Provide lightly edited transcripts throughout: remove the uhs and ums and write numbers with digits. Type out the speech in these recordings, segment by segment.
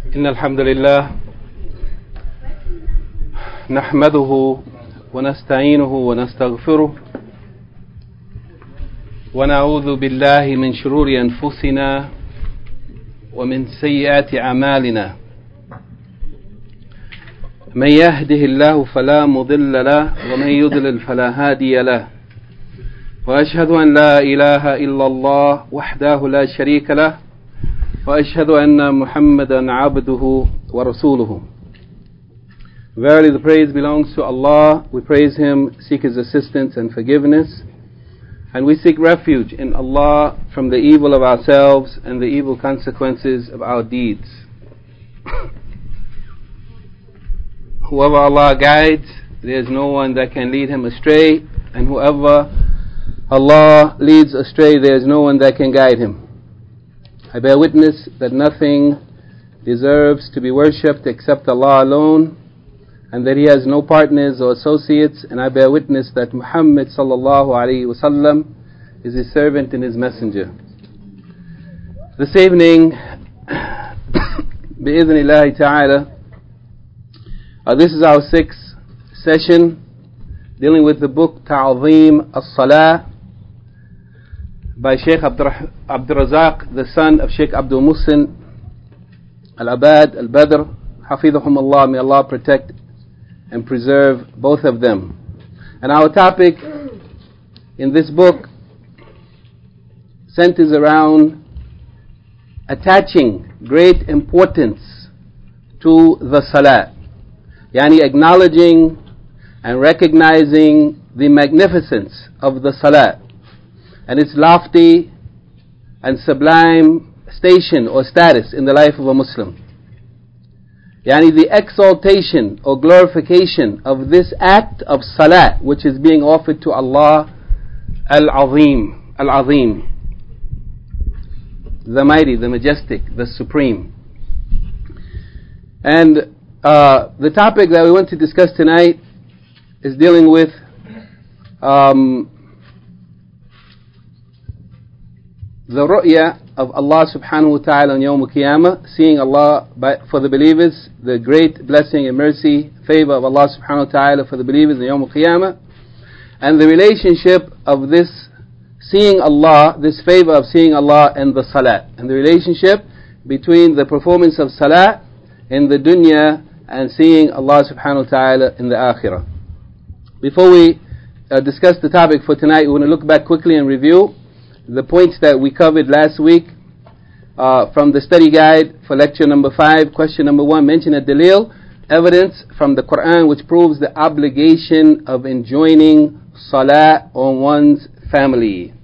إن الحمد لله نحمده ونستعينه ونستغفره ونعوذ بالله من شرور أنفسنا ومن سيئات أعمالنا من يهده الله فلا مضل له ومن يضلل فلا هادي له وأشهد أن لا إله إلا الله وحده لا شريك له وأشهد أن محمدا عبده ورسوله. Verily the praise belongs to Allah. We praise Him, seek His assistance and forgiveness, and we seek refuge in Allah from the evil of ourselves and the evil consequences of our deeds. Whoever Allah guides, there is no one that can lead him astray, and whoever Allah leads astray, there is no one that can guide him. I bear witness that nothing deserves to be worshipped except Allah alone, and that He has no partners or associates, and I bear witness that Muhammad sallallahu alaihi wasallam is His servant and His messenger. This evening, bi'idhnillahi ta'ala, this is our sixth session dealing with the book Ta'zeem as-Salah by Sheikh Abdul Razak, the son of Sheikh Abdul Muhsin Al-Abad Al-Badr, Hafidhahum Allah. May Allah protect and preserve both of them. And our topic in this book centers around attaching great importance to the Salah, yani acknowledging and recognizing the magnificence of the Salah and its lofty and sublime station or status in the life of a Muslim. Yani the exaltation or glorification of this act of Salah which is being offered to Allah Al-Azim, Al-Azim, the mighty, the majestic, the supreme. And the topic that we want to discuss tonight is dealing with the ru'ya of Allah subhanahu wa ta'ala on Yawm al-Qiyamah, seeing Allah for the believers, the great blessing and mercy, favor of Allah subhanahu wa ta'ala for the believers on Yawm al-Qiyamah, and the relationship of this seeing Allah, this favor of seeing Allah and the Salah, and the relationship between the performance of Salah in the dunya and seeing Allah subhanahu wa ta'ala in the akhirah. Before we discuss the topic for tonight, we want to look back quickly and review the points that we covered last week from the study guide for lecture number 5. Question number 1, mention a dalil, evidence from the Quran which proves the obligation of enjoining salah on one's family.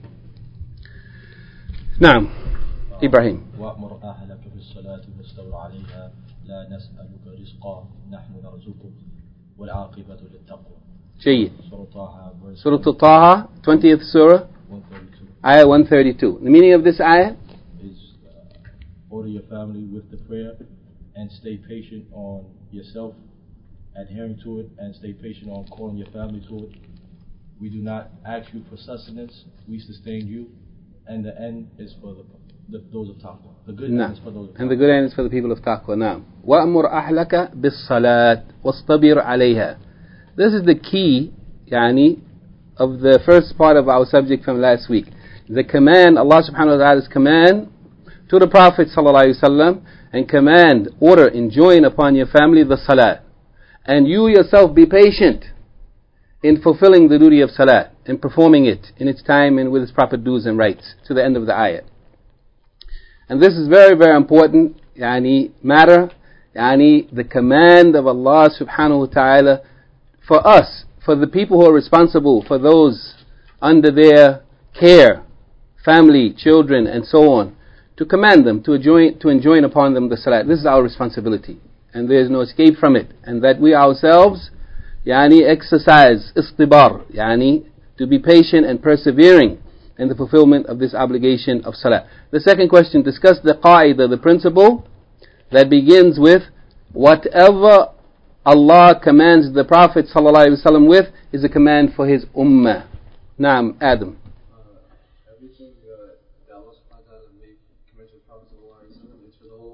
Naam, Ibrahim. وَأْمُرْ أَهْلَكَ بِالصَّلَاةِ وَاسْتَبِرْ عَلَيْهَا لَا نَسْأَلُكَ رِزْقًا نَحْنُ نَرْزُقُكَ وَالْعَاقِبَةُ لِلتَّقْوَى. جيد. Surah Taha, 20th surah, 132. ayah 132. The meaning of this ayah is order your family with the prayer and stay patient on yourself adhering to it, and stay patient on calling your family to it. We do not ask you for sustenance, we sustain you, and the end is for those of taqwa. The good end is for those of taqwa. And the good end is for the people of taqwa. Now, وَأْمُرْ أَهْلَكَ بِالصَّلَاةِ وَاصْطَبِرْ عَلَيْهَا. This is the key, yani, of the first part of our subject from last week. The command, Allah subhanahu wa ta'ala's command to the Prophet sallallahu alaihi wasallam, and command, order, enjoin upon your family the salah. And you yourself be patient in fulfilling the duty of salah, in performing it in its time and with its proper dues and rights, to the end of the ayah. And this is very, very important, yani, matter, yani, the command of Allah subhanahu wa ta'ala for us, for the people who are responsible, for those under their care, family, children, and so on, to command them, to enjoin upon them the salah. This is our responsibility, and there is no escape from it. And that we ourselves, yani, exercise istibar, yani, to be patient and persevering in the fulfillment of this obligation of salah. The second question, discuss the qa'idah, the principle that begins with whatever Allah commands the Prophet ﷺ with is a command for his ummah. Naam, Adam. Everything that Allah subhanahu wa ta'ala made commence with Prophet ﷺ, it's for the whole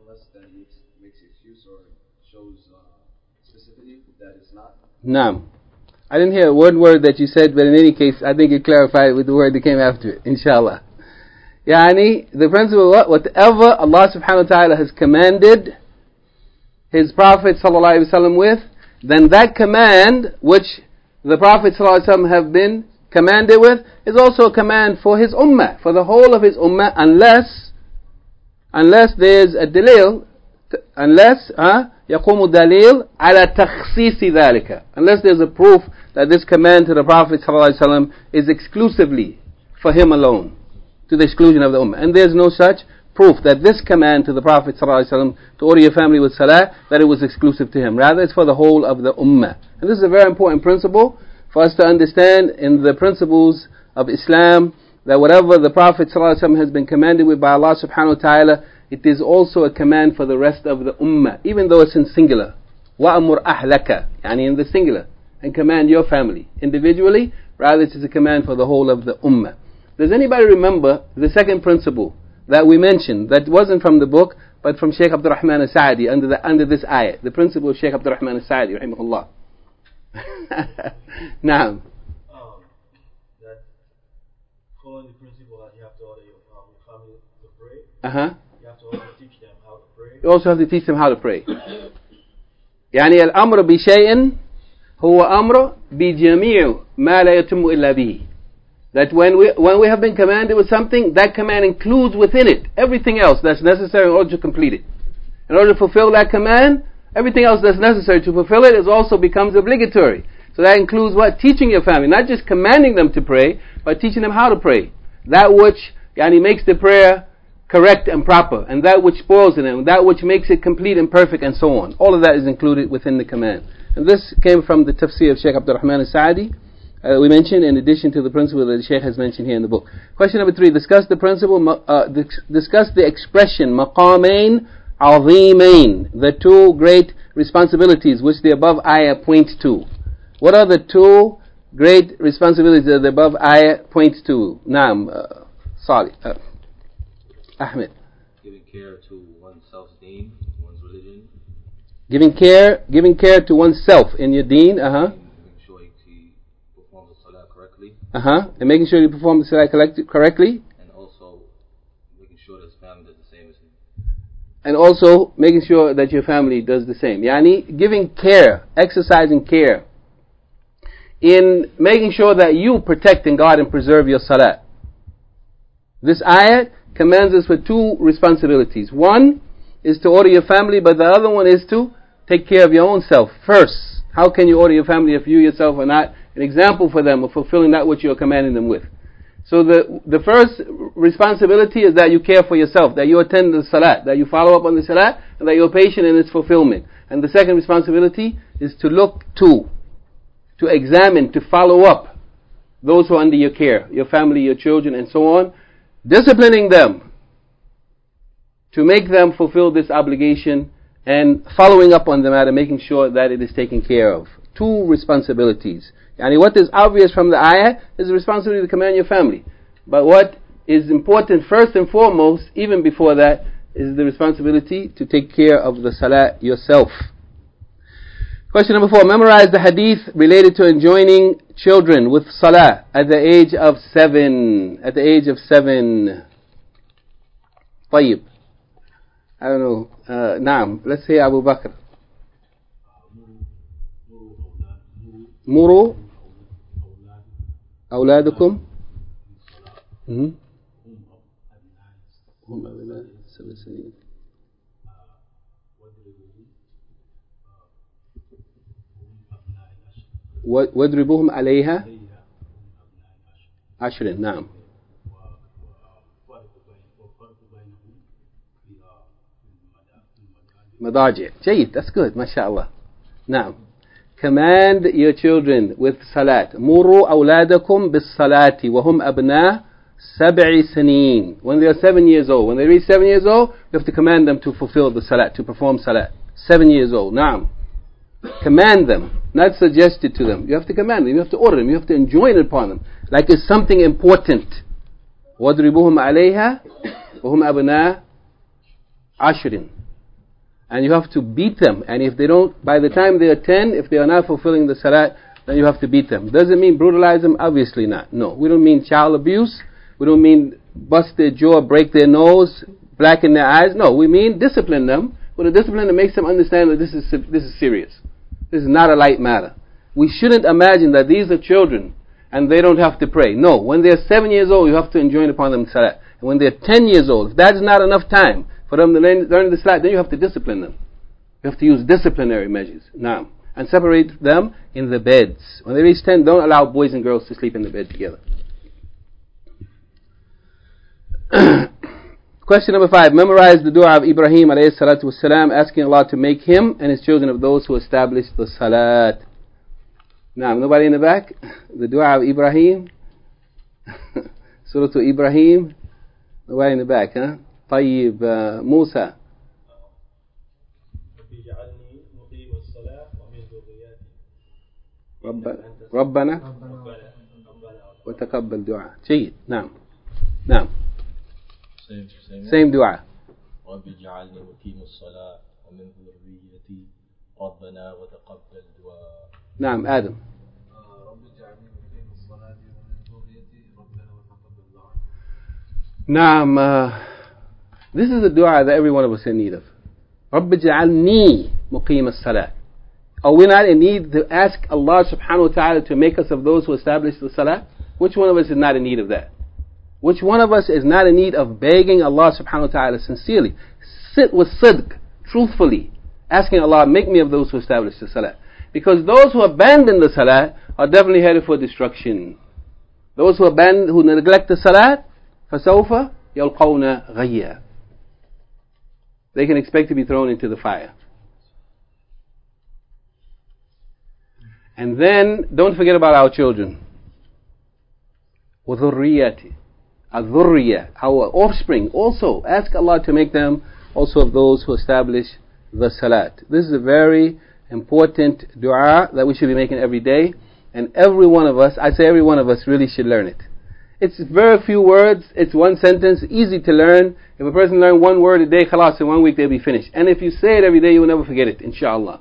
unless that he makes excuse or shows specificity that it's not. No. I didn't hear one word that you said, but in any case, I think you clarified it with the word that came after it, inshallah. Yani, the principle, whatever Allah subhanahu wa ta'ala has commanded His Prophet sallallahu alaihi wasallam with, then that command which the Prophet sallallahu alaihi wasallam have been commanded with is also a command for his ummah, for the whole of his ummah, unless there's a dalil, unless يقوم دليل على تخصيص ذلك, unless there's a proof that this command to the Prophet ﷺ is exclusively for him alone, to the exclusion of the ummah. And there's no such proof that this command to the Prophet ﷺ to order your family with salah, that it was exclusive to him. Rather, it's for the whole of the ummah. And this is a very important principle for us to understand in the principles of Islam, that whatever the Prophet ﷺ has been commanded with by Allah subhanahu wa ta'ala, it is also a command for the rest of the ummah, even though it's in singular. وَأَمُرْ أَهْلَكَ, يعني in the singular, and command your family individually. Rather, it is a command for the whole of the ummah. Does anybody remember the second principle that we mentioned, that wasn't from the book, but from Shaykh Abdul Rahman al-Sa'di under this ayah, the principle of Shaykh Abdul Rahman al-Sa'di, rahimahullah? Naam. That following the principle that you have to order your family to pray. You have to also teach them how to pray. You also have to teach them how to pray. يعني الأمر بشيء هو أمر بجميع ما لا يتم إلا به. That when we have been commanded with something, that command includes within it everything else that's necessary in order to complete it. In order to fulfill that command, everything else that's necessary to fulfill it also becomes obligatory. So that includes what? Teaching your family. Not just commanding them to pray, but teaching them how to pray. That which makes the prayer correct and proper, and that which spoils it, and that which makes it complete and perfect, and so on. All of that is included within the command. And this came from the tafsir of Shaykh Abdul Rahman al-Sa'di, we mentioned, in addition to the principle that the Shaykh has mentioned here in the book. Question number 3, discuss the principle, discuss the expression maqamain azimain, the two great responsibilities which the above ayah points to. What are the two great responsibilities that the above ayah points to? Naam, Salih, Ahmed. Giving care to oneself's deen, one's religion. Giving care to oneself in your deen, Making sure he performs the salah correctly. And making sure you perform the salah correctly. And also making sure that his family does the same as him. And also making sure that your family does the same. Yani, giving care, exercising care in making sure that you protect and guard and preserve your salah. This ayah commands us with two responsibilities. One is to order your family, but the other one is to take care of your own self first. How can you order your family if you yourself are not an example for them of fulfilling that which you are commanding them with? So the first responsibility is that you care for yourself, that you attend the salat, that you follow up on the salat, and that you're patient in its fulfillment. And the second responsibility is to look to examine, to follow up those who are under your care, your family, your children, and so on, disciplining them to make them fulfill this obligation and following up on the matter, making sure that it is taken care of. Two responsibilities. Yani what is obvious from the ayah is the responsibility to command your family. But what is important first and foremost, even before that, is the responsibility to take care of the salah yourself. Question number 4. Memorize the hadith related to enjoining children with salah at the age of 7. At the age of 7. طيب. I don't know. Naam. Let's say Abu Bakr. Muru أولادكم هم أبناء 7 سنين. واضربوهم عليها 10. نعم. مضاجع. جيد. That's good. ما شاء الله. نعم. Command your children with salat. مروا أولادكم بالصلاة وهم أبناء 7 سنين. When they are 7 years old. When they reach 7 years old, you have to command them to fulfill the salat, to perform salat. 7 years old. نعم. Command them, not suggest it to them. You have to command them, you have to order them, you have to enjoin it upon them, like it's something important. وَاضْرِبُوهُمْ عَلَيْهَا وَهُمْ أَبْنَاء 10. And you have to beat them. And if they don't, by the time they are 10, if they are not fulfilling the salat, then you have to beat them. Does it mean brutalize them? Obviously not. No. We don't mean child abuse. We don't mean bust their jaw, break their nose, blacken their eyes. No, we mean discipline them with a discipline that makes them understand that this is serious. This is not a light matter. We shouldn't imagine that these are children and they don't have to pray. No, when they're 7 years old, you have to enjoin upon them salat. And when they're 10 years old, if that's not enough time for them to learn the salat, then you have to discipline them. You have to use disciplinary measures. Now, and separate them in the beds. When they reach 10, don't allow boys and girls to sleep in the bed together. Question number 5. Memorize the dua of Ibrahim alayhi salatu wasalam, asking Allah to make him and his children of those who establish the salat. Now, nobody in the back? The dua of Ibrahim? Surah to Ibrahim? Nobody in the back, huh? طيب, Musa. ربنا وتقبل دعاء. جيد. نعم. نعم. Same dua. رب اجعلني مقيم الصلاة ومن ذريتي ربنا وتقبل دعاء. نعم آدم. رب اجعلني مقيم الصلاة ومن ذريتي ربنا وتقبل دعاء. نعم. This is a dua that every one of us is in need of. رب اجعلني مقيم الصلاة. Are we not in need to ask Allah subhanahu wa ta'ala to make us of those who establish the salah? Which one of us is not in need of that? Which one of us is not in need of begging Allah subhanahu wa ta'ala sincerely? Sit with sidq, truthfully, asking Allah, make me of those who establish the salah. Because those who abandon the salah are definitely headed for destruction. Those who neglect the salah, فَسَوْفَ يَلْقَوْنَ غَيَّا. They can expect to be thrown into the fire. And then, don't forget about our children. وَذُرِّيَّتِ الذُّرِّيَّة, our offspring. Also, ask Allah to make them also of those who establish the salat. This is a very important dua that we should be making every day. And every one of us, I say every one of us, really should learn it. It's very few words, it's one sentence, easy to learn. If a person learns one word a day, khalas, in 1 week they'll be finished. And if you say it every day, you will never forget it, inshallah.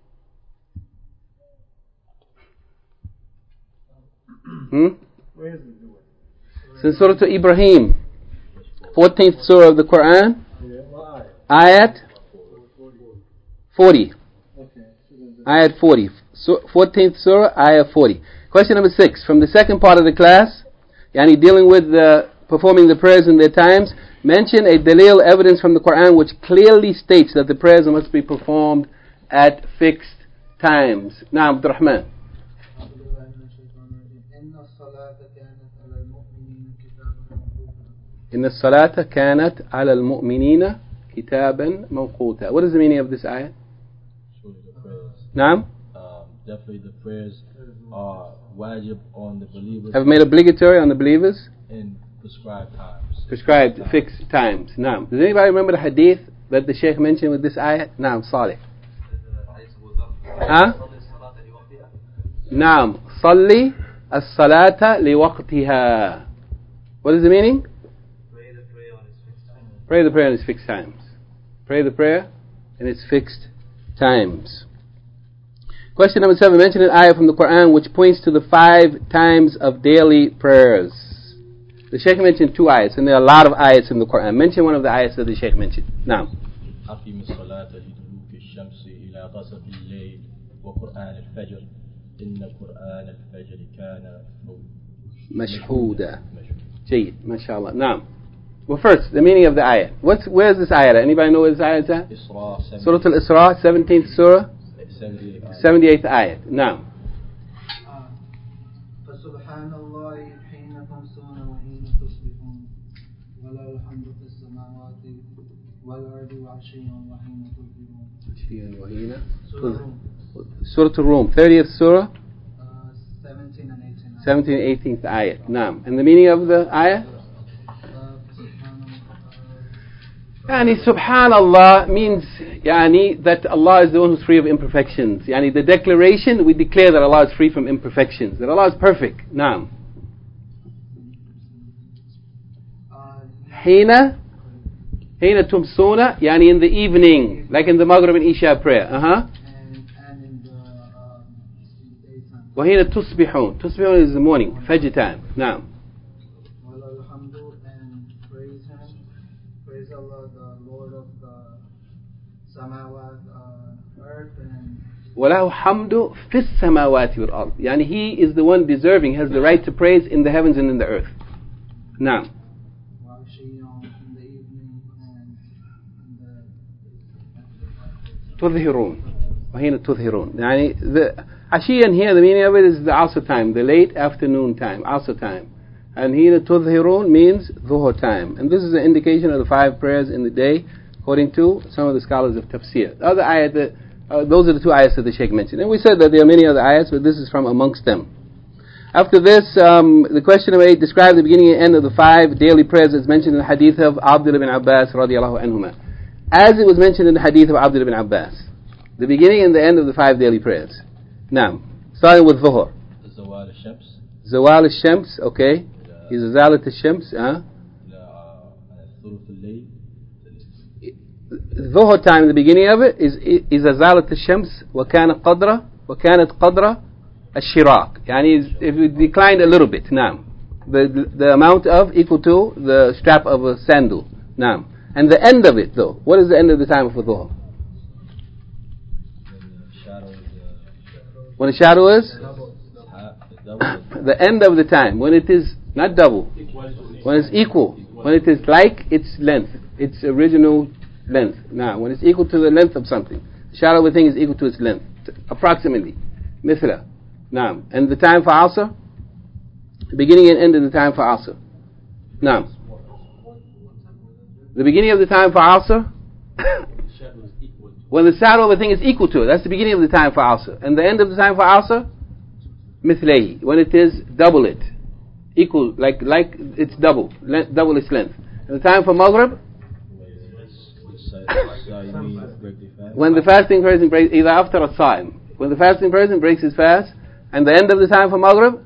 Where is it? It's Surah to Ibrahim, 14th Surah of the Quran, Ayat 40. Ayat 40. 14th Surah, Ayat 40. Question number 6. From the second part of the class, yani dealing with performing the prayers in their times, mention a dalil evidence from the Quran which clearly states that the prayers must be performed at fixed times. Now, Abdul Rahman. إن الصلاة كانت على المؤمنين كتابا موقوتا. What is the meaning of this ayah? نعم. Definitely the prayers are wajib on the believers. Have made obligatory on the believers? In prescribed times. Prescribed fixed times. نعم. Does anybody remember the hadith that the Shaykh mentioned with this ayah? نعم. Salih. ها? نعم. صلي الصلاة لوقتها. What is the meaning? Pray the prayer in its fixed times. Pray the prayer in its fixed times. Question number 7. Mention an ayah from the Quran which points to the 5 times of daily prayers. The Shaykh mentioned 2 ayahs, and there are a lot of ayahs in the Quran. Mention one of the ayahs that the Shaykh mentioned. Now. أقم الصلاة لدلوك الشمس إلى غسق الليل وقرآن الفجر إن قرآن الفجر كان مشهودا. جيد. ما شاء الله. نعم. Well, first, the meaning of the ayah. Where's this ayah? Anybody know where this ayah is at? Surah Al-Isra, 17th Surah, 78th ayah. Now. فسبحان الله حين تمسون وحين تصبحون وله الحمد في السماوات والأرض وعشيا وحين تظهرون. عشيا وحين Surah Al-Rum, 30th Surah, 17 and 18. 17 and 18th ayah. Now. And the meaning of the ayah? Yani subhanallah means yani that Allah is the one who's free of imperfections. Yani the declaration, we declare that Allah is free from imperfections, that Allah is perfect. Naam. Hina حين تمسون يعني in the evening, like in the Maghrib and Isha prayer. And in the daytime. وحين تصبحون. تصبحون is the morning, Fajr time. نعم. وَلَا الْحَمْدُ, and praise Him, praise Allah, the Lord of the samawat, earth, and وله حمد في السماوات والأرض. يعني he is the one deserving, has the right to praise in the heavens and in the earth. نعم. وَعَشِيًّا, in the evening, and in the تظهرون. وحين تظهرون. يعني the عشيًا here, the meaning of it is the Asr time, the late afternoon time, Asr time. And حين تظهرون means Dhuhr time. And this is an indication of the 5 prayers in the day, according to some of the scholars of tafsir. The other ayat, those are the 2 ayats that the Shaykh mentioned. And we said that there are many other ayats, but this is from amongst them. After this, the question of 8 describes the beginning and end of the 5 daily prayers as mentioned in the hadith of Abdullah bin Abbas radiallahu anhuma. As it was mentioned in the hadith of Abdullah bin Abbas. The beginning and the end of the 5 daily prayers. Now, starting with Dhuhr. Zawal al-Shams. Zawal al-Shams, okay. Is Zalat al-Shams, Dhuhr time, the beginning of it is Zalat al-Shams وكانت قدر الشراق. يعني it declined a little bit. Now, the amount of equal to the strap of a sandal. Now, and the end of it though. What is the end of the time of Dhuhr? When the shadow is? The end of the time. When it is not double. When it's equal. When it is like its length. Its original length. Now, when it's equal to the length of something. The shadow of a thing is equal to its length. Approximately. Mithla. Now, and the time for Asr? The beginning and end of the time for Asr. Now, the beginning of the time for Asr? When the shadow of a thing is equal to it. That's the beginning of the time for Asr. And the end of the time for Asr? Mithlayhi. When it is double it. Equal, like it's double its length. And the time for Maghrib? When the fasting person breaks, either after a time. When the fasting person breaks his fast. And the end of the time for Maghrib?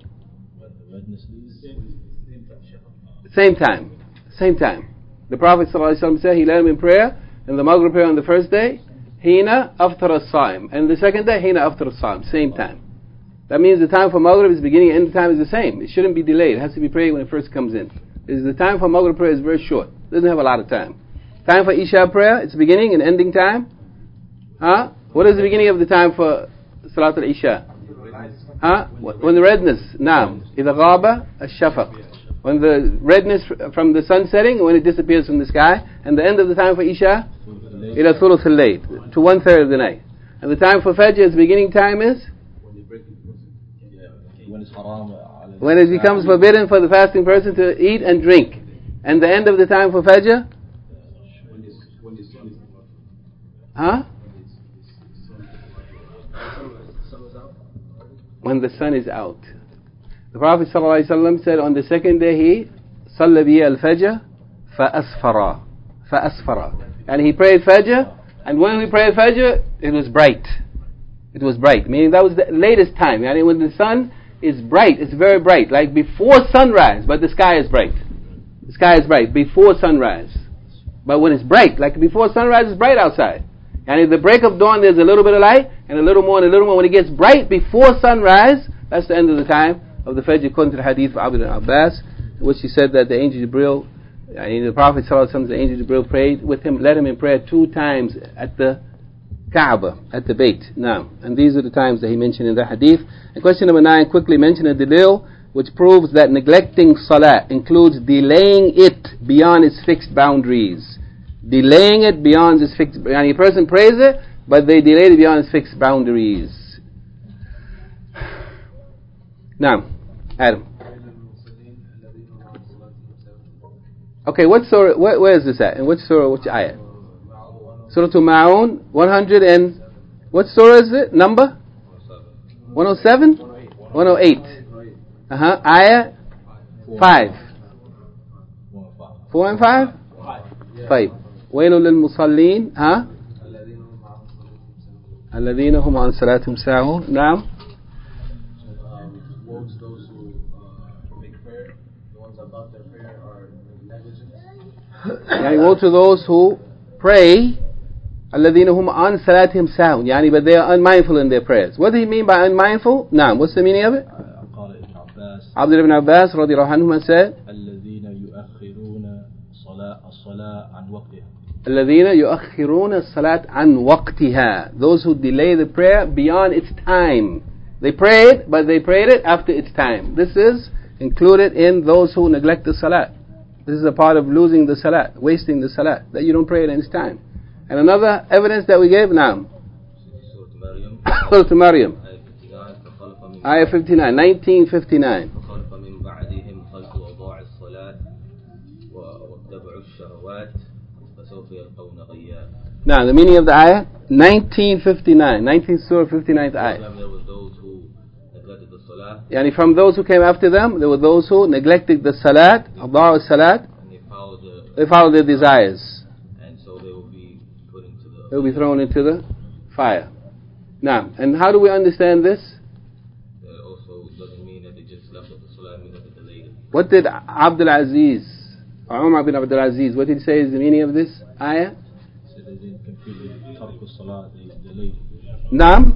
Same time. The Prophet ﷺ said he led him in prayer, and the Maghrib prayer on the first day, Hina after as-Saim, and the second day, Hina after as-Saim, same time. That means the time for Maghrib is beginning and end time is the same. It shouldn't be delayed. It has to be prayed when it first comes in. The time for Maghrib prayer is very short. It doesn't have a lot of time. Time for Isha prayer, it's beginning and ending time. What is the beginning of the time for Salat al-Isha? When the redness, Naam, إِذَا غَابَ الشَّفَقِ. When the redness from the sun setting, when it disappears from the sky, and the end of the time for Isha, إِلَى ثُلُثِ اللَّيْلِ, to 1/3 of the night. And the time for Fajr, its beginning time is? When it becomes forbidden for the fasting person to eat and drink. And the end of the time for Fajr? When the sun is out. The Prophet ﷺ said on the second day he صلى بي الفجر فأسفر. And he prayed Fajr, and when we prayed Fajr, it was bright. It was bright, meaning that was the latest time. Yani when the sun is bright, it's very bright, like before sunrise, but the sky is bright. The sky is bright before sunrise. But when it's bright, like before sunrise, it's bright outside. And at the break of dawn, there's a little bit of light, and a little more, and a little more. When it gets bright before sunrise, that's the end of the time of the Fajr, according to the hadith of Abdullah bin Abbas, in which he said that the angel Jibril, the Prophet ﷺ, the angel Jibril prayed with him, led him in prayer 2 times at the Kaaba, at the Bayt. Now, and these are the times that he mentioned in the hadith. And question number 9, quickly mention a dalil which proves that neglecting salah includes delaying it beyond its fixed boundaries. Delaying it beyond its fixed, and a person prays it, but they delayed it beyond its fixed boundaries. Now, Adam. Okay, what surah? Where is this at? In which surah? Which ayah? Surah Ma'un, 100 and what surah is it? Number? 107? 108. Ayah 5. 4 and 5? 5. ويل للمصلين الذين هم عن صلاتهم ساهون. نعم. Woes those who make prayer, the ones about their prayer are negligent. يعني woe to those who pray الذين هم عن صلاتهم ساهون يعني but they are unmindful in their prayers. What do you mean by unmindful? نعم, what's the meaning of it? قال ابن عباس Abdullah ibn Abbas رضي الله عنهما said الذين يؤخرون الصلاة عن وقتها. الذين يؤخرون الصلاة عن وقتها, those who delay the prayer beyond its time. They prayed, but they prayed it after its time. This is included in those who neglect the salat. This is a part of losing the salat, wasting the salat, that you don't pray it in its time. And another evidence that we gave, now Surah Maryam, Ayah 59, 1959. Now the meaning of the ayah, 1959, 19th Surah, 59th ayah. There were those who neglected the salah. Yani from those who came after them, there were those who neglected the salat, adha'u salat, And they followed their desires. And so they will be put into the. They will be thrown into the fire. Now, and how do we understand this? That also doesn't mean that they just left up the salah, it means that they delayed it. What did Abdul Aziz, or Umar bin Abdul Aziz, what did he say is the meaning of this ayah? So they didn't completely tark the salah, they delayed it. نعم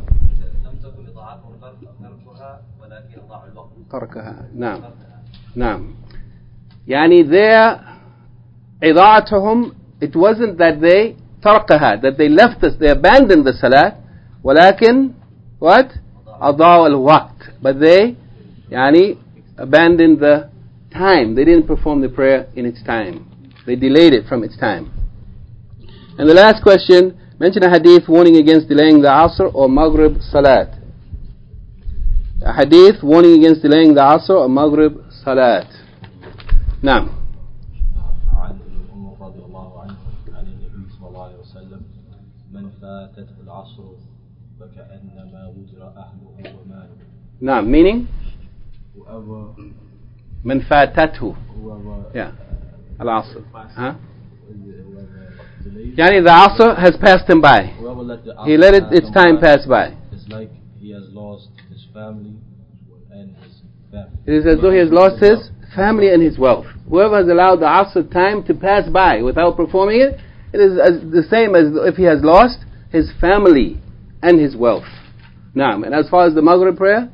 تركها نعم نعم يعني their إضاعتهم, it wasn't that they تركها, that they left us, they abandoned the salat, ولكن what? أضاعوا الوقت, but they يعني abandoned the time, they didn't perform the prayer in its time, they delayed it from its time. And the last question, mention a hadith warning against delaying the Asr or Maghrib Salat. A hadith warning against delaying the Asr or Maghrib Salat. Naam. عن عمر رضي الله عنه عن النبي صلى الله عليه وسلم من فاتته العصر فكأنما وتر أهله وماله. Naam, meaning? Whoever من فاتته. whoever Yeah. Al-Asr. Huh? delayed, Yani the Asr has passed him by. whoever let the He Asr let pass its him time by, pass by. It's like he has lost his family and his family. It is as though he has lost his family and his wealth. Whoever has allowed the Asr time to pass by without performing it, it is the same as if he has lost his family and his wealth. Naam. And as far as the Maghrib prayer,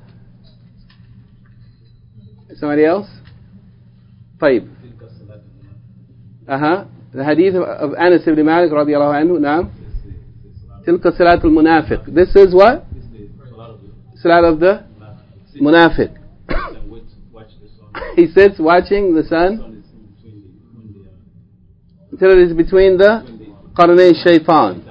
somebody else? طيب. The hadith of Anas ibn Malik radiallahu anhu, naam. Tilka salatul munafiq. This is what? Salat of the munafiq. He sits watching the sun until it is between the qarnayn shaitan.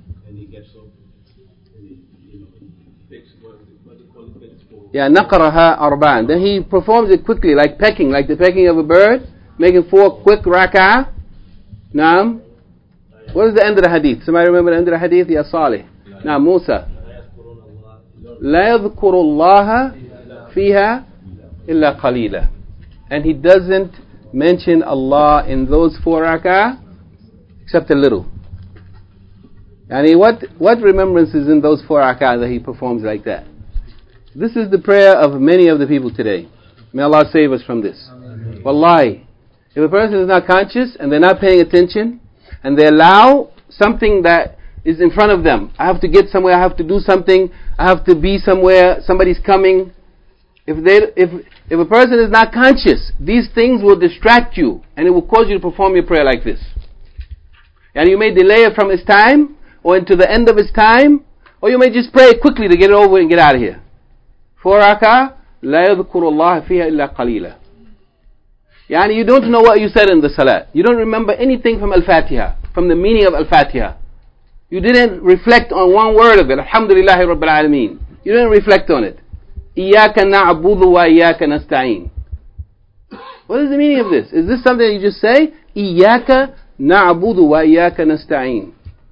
Yeah, naqaraha arba'an. Then he performs it quickly, like pecking, like the pecking of a bird, making 4 quick rak'ah. Naam. What is the end of the hadith? Somebody remember the end of the hadith? Ya Salih. Naam, Musa. لا يذكر الله فيها إلا قليلا. And he doesn't mention Allah in those 4 rak'ah except a little. And what remembrance is in those 4 rak'ah that he performs like that? This is the prayer of many of the people today. May Allah save us from this. Wallahi, if a person is not conscious and they're not paying attention and they allow something that is in front of them, I have to get somewhere, I have to do something, I have to be somewhere, somebody's coming. If a person is not conscious, these things will distract you and it will cause you to perform your prayer like this. And you may delay it from its time or into the end of its time, or you may just pray quickly to get it over and get out of here. 4 rak'ah, لا يذكر الله فيها إلا قليلا. Yani you don't know what you said in the salat. You don't remember anything from Al-Fatiha, from the meaning of Al-Fatiha. You didn't reflect on one word of it. Alhamdulillahi Rabbil Alameen. You didn't reflect on it. إِيَّاكَ نَعْبُدُ وَإِيَّاكَ نَسْتَعِينُ. What is the meaning of this? Is this something you just say? إِيَّاكَ نَعْبُدُ وَإِيَّاكَ نَسْتَعِينُ.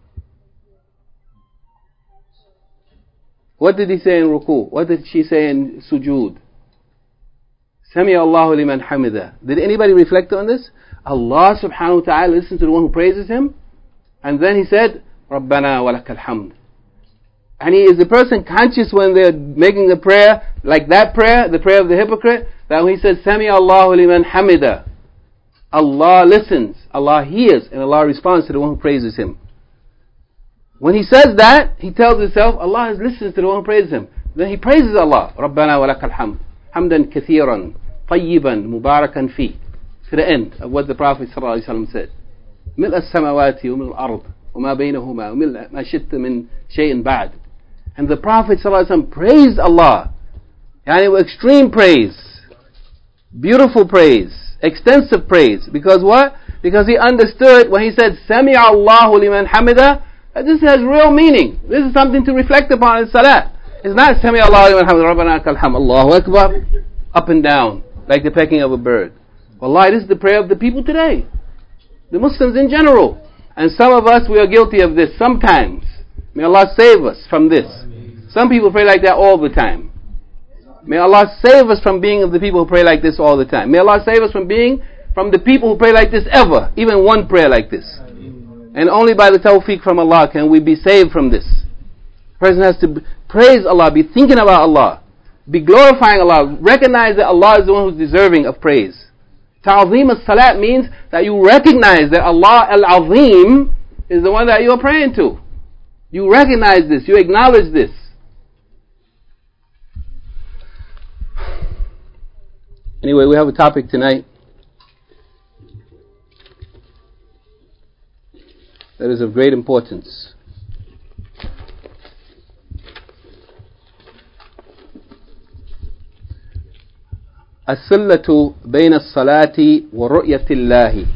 What did he say in ruku? What did she say in sujood? Sami Allahu liman hamida. Did anybody reflect on this? Allah subhanahu wa ta'ala listened to the one who praises him, and then he said, Rabbana wa lakal hamd. And is the person conscious when they're making the prayer, like that prayer, the prayer of the hypocrite, that when he says, Sami Allahu liman hamida, Allah listens, Allah hears, and Allah responds to the one who praises Him. When he says that, he tells himself, Allah listens to the one who praises Him. Then he praises Allah. رَبَّنَا وَلَكَ الْحَمْدُ حَمْدًا كَثِيرًا طَيِّبًا مُبَارَكًا فِيهِ. To the end of what the Prophet ﷺ said. مِلْءَ السَّمَوَاتِ وَمِلْءَ الْأَرْضِ وَمَا بَيْنَهُمَا وَمِلْءَ مَا شِئْتَ مِنْ شَيْءٍ بَعْدٍ. And the Prophet ﷺ praised Allah. Yani extreme praise. Beautiful praise. Extensive praise. Because what? Because he understood when he said, سَمِعَ اللَّهُ لِمَنْ حَمِدَهُ, that this has real meaning. This is something to reflect upon in salah. It's not سَمِعَ اللَّهُ لِمَنْ حَمِدَهُ رَبَّنَا لَكَ الْحَمْدُ Allahu Akbar, up and down, like the pecking of a bird. Wallahi, this is the prayer of the people today. The Muslims in general. And some of us, we are guilty of this sometimes. May Allah save us from this. Some people pray like that all the time. May Allah save us from being of the people who pray like this all the time. May Allah save us from being from the people who pray like this ever. Even one prayer like this. And only by the tawfiq from Allah can we be saved from this. The person has to praise Allah, be thinking about Allah, be glorifying Allah, recognize that Allah is the one who's deserving of praise. Ta'zeem as-salat means that you recognize that Allah al-Azim is the one that you are praying to. You recognize this, you acknowledge this. Anyway, we have a topic tonight that is of great importance. الصلة بين الصلاة ورؤية الله.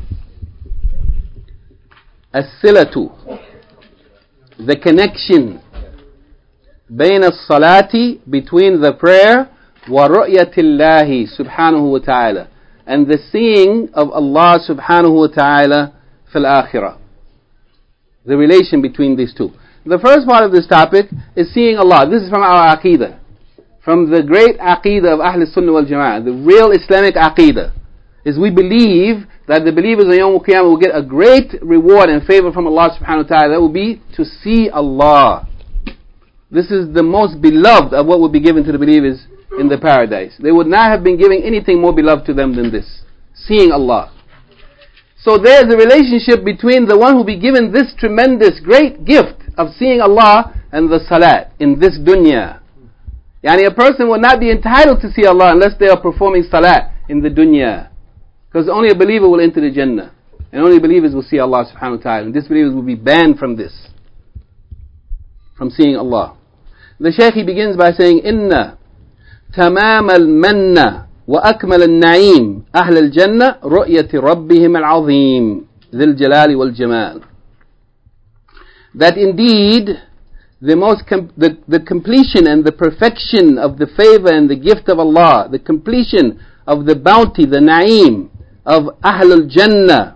الصلة, the connection بين الصلاة, between the prayer, ورؤية الله سبحانه وتعالى, and the seeing of Allah subhanahu wa ta'ala في الآخرة. The relation between these two. The first part of this topic is seeing Allah. This is from our Aqidah. From the great Aqidah of Ahl Sunnah wal Jama'ah. The real Islamic Aqidah is we believe that the believers on Yawm al-Qiyamah will get a great reward and favor from Allah subhanahu wa ta'ala. That will be to see Allah. This is the most beloved of what will be given to the believers in the paradise. They would not have been giving anything more beloved to them than this. Seeing Allah. So there is a relationship between the one who will be given this tremendous, great gift of seeing Allah and the salat in this dunya. Yani a person will not be entitled to see Allah unless they are performing salat in the dunya. Because only a believer will enter the Jannah. And only believers will see Allah subhanahu wa ta'ala. And disbelievers will be banned from this. From seeing Allah. The Shaykh, he begins by saying, إِنَّ تَمَامَ الْمَنَّ وأكمل النعيم أهل الجنة رؤية ربهم العظيم ذي الجلال والجمال. That indeed the completion and the perfection of the favor and the gift of Allah, the completion of the bounty, the na'im of Ahl al-Jannah,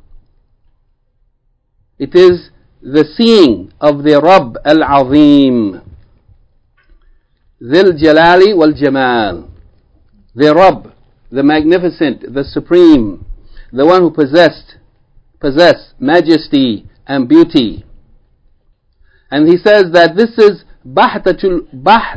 it is the seeing of the Rabb al-Azim ذي الجلال والجمال. The Rabb, the magnificent, the supreme, the one who possessed majesty and beauty. And he says that this is bahjatu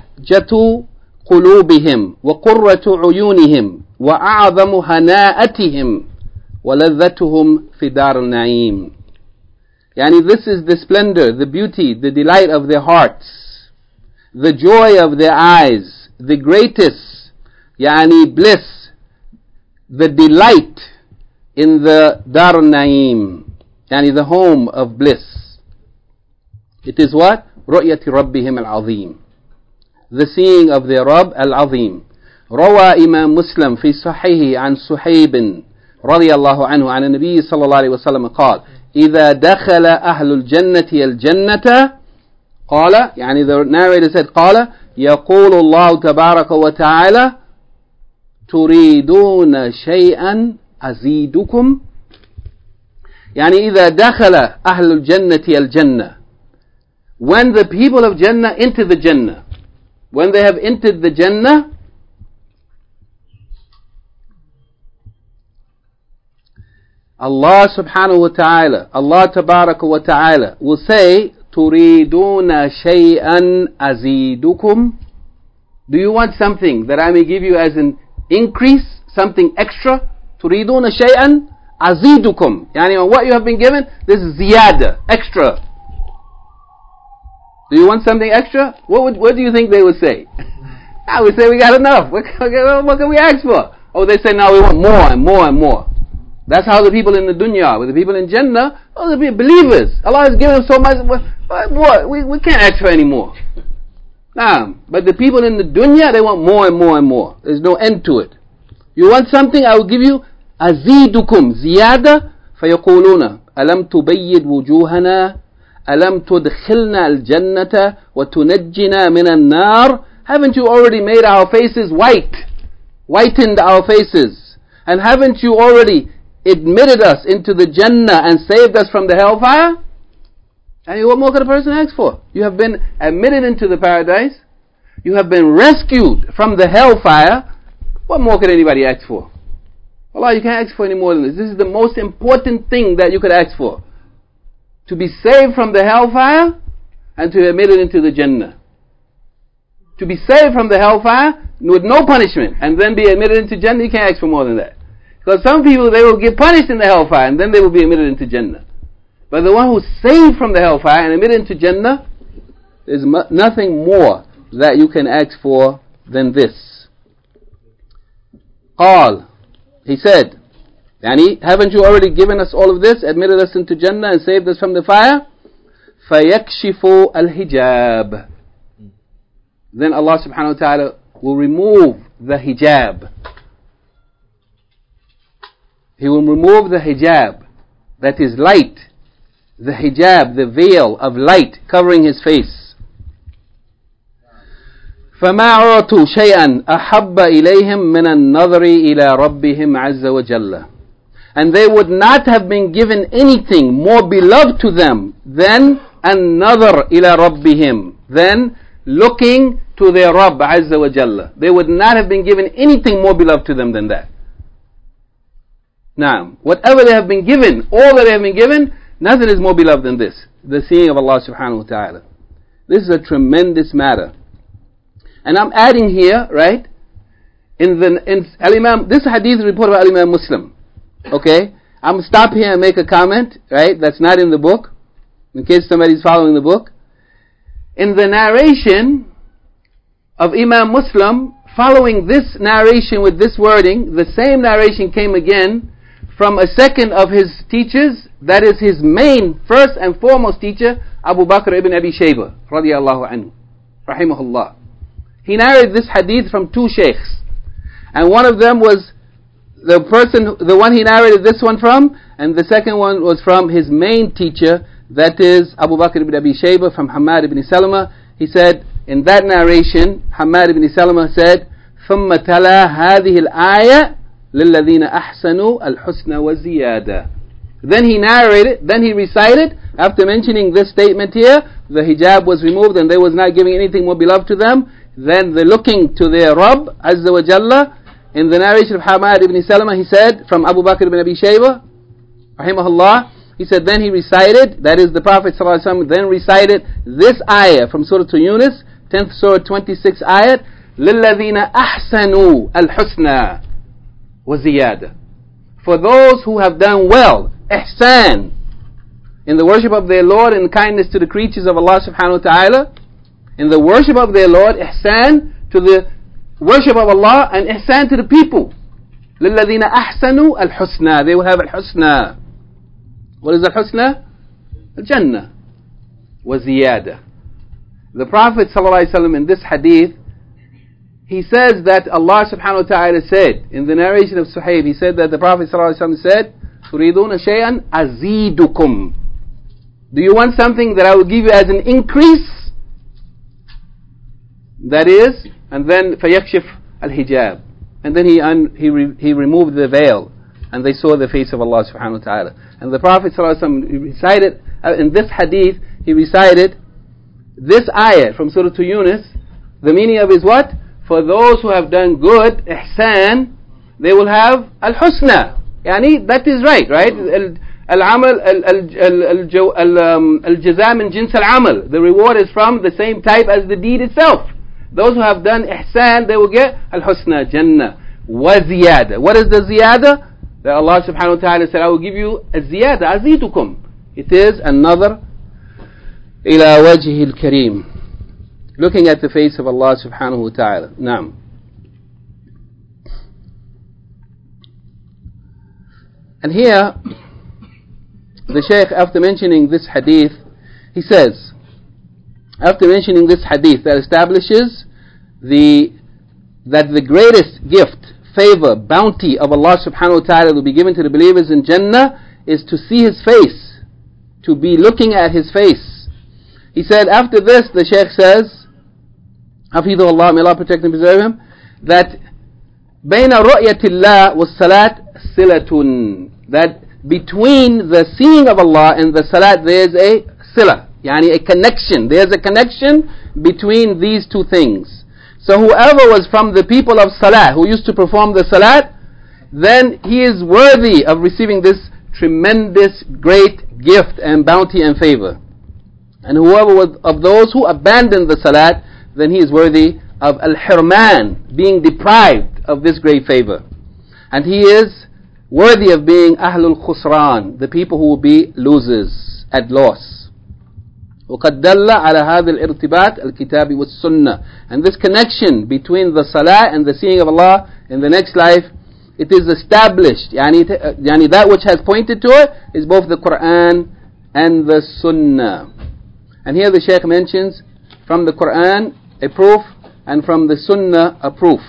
qulubihim wa qurratu uyunihim wa a'zamu hana'atihim wa ladhatuhum fi dar al-na'im. Yani this is the splendor, the beauty, the delight of their hearts, the joy of their eyes, the greatest Yani bliss, the delight in the Dar al-Na'im, yani the home of bliss. It is what? رؤية ربهم العظيم. The seeing of their Rabb al-Azim. روى إمام مسلم في صحيحه عن صحيب رضي الله عنه عن النبي صلى الله عليه وسلم قال إذا دخل أهل الجنة الجنة قال, يعني the narrator said قال يقول الله تبارك وتعالى تريدون شيئا أزيدكم. يعني إذا دخل أهل الجنة الجنة, when the people of Jannah enter the Jannah, when they have entered the Jannah, Allah subhanahu wa ta'ala, Allah tabaraka wa ta'ala will say تريدون شيئا أزيدكم. Do you want something that I may give you as an increase, something extra? تريدون شيئا azidukum. Yani on what you have been given, this is ziyada, extra. Do you want something extra? What do you think they would say? I would say we got enough. What can we ask for? Oh, they say now we want more and more and more. That's how the people in the dunya, with the people in Jannah, oh, the believers. Allah has given them so much. What? We can't ask for any more. Nah, but the people in the dunya, they want more and more and more. There's no end to it. You want something, I will give you azidukum ziyada fayaquluna alam tubayyid wujuhana alam tudkhilna al-jannata wa tunajjina min an-nar. Haven't you already made our faces white? Whitened our faces? And haven't you already admitted us into the Jannah and saved us from the hellfire? And what more could a person ask for? You have been admitted into the paradise. You have been rescued from the hellfire. What more could anybody ask for? Allah, you can't ask for any more than this. This is the most important thing that you could ask for. To be saved from the hellfire and to be admitted into the Jannah. To be saved from the hellfire with no punishment and then be admitted into Jannah, you can't ask for more than that. Because some people, they will get punished in the hellfire and then they will be admitted into Jannah. But the one who's saved from the hellfire and admitted into Jannah, there's nothing more that you can ask for than this. Qal, he said, Yani, haven't you already given us all of this, admitted us into Jannah and saved us from the fire? فَيَكْشِفُ الْحِجَابِ. Then Allah subhanahu wa ta'ala will remove the hijab. He will remove the hijab, that is light. The hijab, the veil of light covering his face. فَمَا عُرَتُوا شَيْئًا أَحَبَّ إِلَيْهِمْ مِنَ النَّظْرِ إِلَى رَبِّهِمْ عَزَّ وَجَلَّ. And they would not have been given anything more beloved to them than النَّظْرِ إِلَى رَبِّهِمْ, than looking to their Rabb Azza wa Jalla. They would not have been given anything more beloved to them than that. Now, whatever they have been given, all that they have been given, nothing is more beloved than this. The seeing of Allah subhanahu wa ta'ala. This is a tremendous matter. And I'm adding here, right, in Al-Imam, this hadith is reported by Al-Imam Muslim. Okay? I'm going to stop here and make a comment, right, that's not in the book, in case somebody's following the book. In the narration of Imam Muslim, following this narration with this wording, the same narration came again from a second of his teachers, that is his main, first and foremost teacher, Abu Bakr ibn Abi Shayba, radiyallahu anhu, rahimahullah. He narrated this hadith from two sheikhs, and one of them was the one he narrated this one from, and the second one was from his main teacher, that is Abu Bakr ibn Abi Shayba, from Hamad ibn Salama. He said, in that narration, Hamad ibn Salama said, ثُمَّ تَلَا هَذِهِ الْآيَةِ لِلَّذِينَ أَحْسَنُوا الْحُسْنَ وَالزِّيَادَةِ. Then he narrated, then he recited, after mentioning this statement here, the hijab was removed and they was not giving anything more beloved to them, then the looking to their Rabb Azza wa Jalla. In the narration of Hamad ibn Salama, he said, from Abu Bakr ibn Abi Shayba, rahimahullah, he said, then he recited, that is the Prophet ﷺ, then recited this ayah from Surah Yunus, 10th Surah, 26th ayat, لِلَّذِينَ أَحْسَنُوا الْحُسْنَى وَزِيَادَةً. For those who have done well, ihsan, in the worship of their Lord and kindness to the creatures of Allah subhanahu wa ta'ala, in the worship of their Lord, ihsan to the worship of Allah, and ihsan to the people. لِلَّذِينَ أَحْسَنُوا الْحُسْنَى. They will have al-husna. What is al-husna? Al-jannah. وَزِيَادَةً. The Prophet ﷺ in this hadith, he says that Allah subhanahu wa ta'ala said, in the narration of Suhaib, he said that the Prophet ﷺ said, تُرِيدُونَ شَيْئًا أَزِيدُكُمْ. Do you want something that I will give you as an increase? That is, and then فَيَكْشِفْ الْحِجَابِ. And then he removed the veil, and they saw the face of Allah subhanahu wa ta'ala. And the Prophet ﷺ recited, in this hadith, he recited this ayah from Surah Yunus. The meaning of it is what? For those who have done good, ihsan, they will have al-husna. Yani, that is right? Al-amal, al-jaza min jins al-amal. The reward is from the same type as the deed itself. Those who have done ihsan, they will get al-husna, jannah, wa ziyada. What is the ziyada? that Allah subhanahu wa ta'ala said, I will give you a ziyada, azitukum. It is another ila wajhi al-kareem, looking at the face of Allah subhanahu wa ta'ala. Naam. And here, the Shaykh, after mentioning this hadith, he says, after mentioning this hadith that establishes that the greatest gift, favor, bounty of Allah subhanahu wa ta'ala will be given to the believers in Jannah is to see His face, to be looking at His face. He said, after this, the Shaykh says, Hafidhullah, may Allah protect and preserve him, that بين رؤية الله والصلاة صلة, that between the seeing of Allah and the salat there is a sila, yani a connection. There is a connection between these two things. So whoever was from the people of salah, who used to perform the salat, then he is worthy of receiving this tremendous, great gift and bounty and favor. And whoever was of those who abandoned the salat, then he is worthy of al-hirman, being deprived of this great favor. And he is worthy of being ahlul khusran, the people who will be losers, at loss. وقد دل على هذا الارتباط الكتاب والسنة. And this connection between the salah and the seeing of Allah in the next life, it is established. Yani that which has pointed to it is both the Quran and the Sunnah. And here the Shaykh mentions from the Quran a proof and from the Sunnah a proof.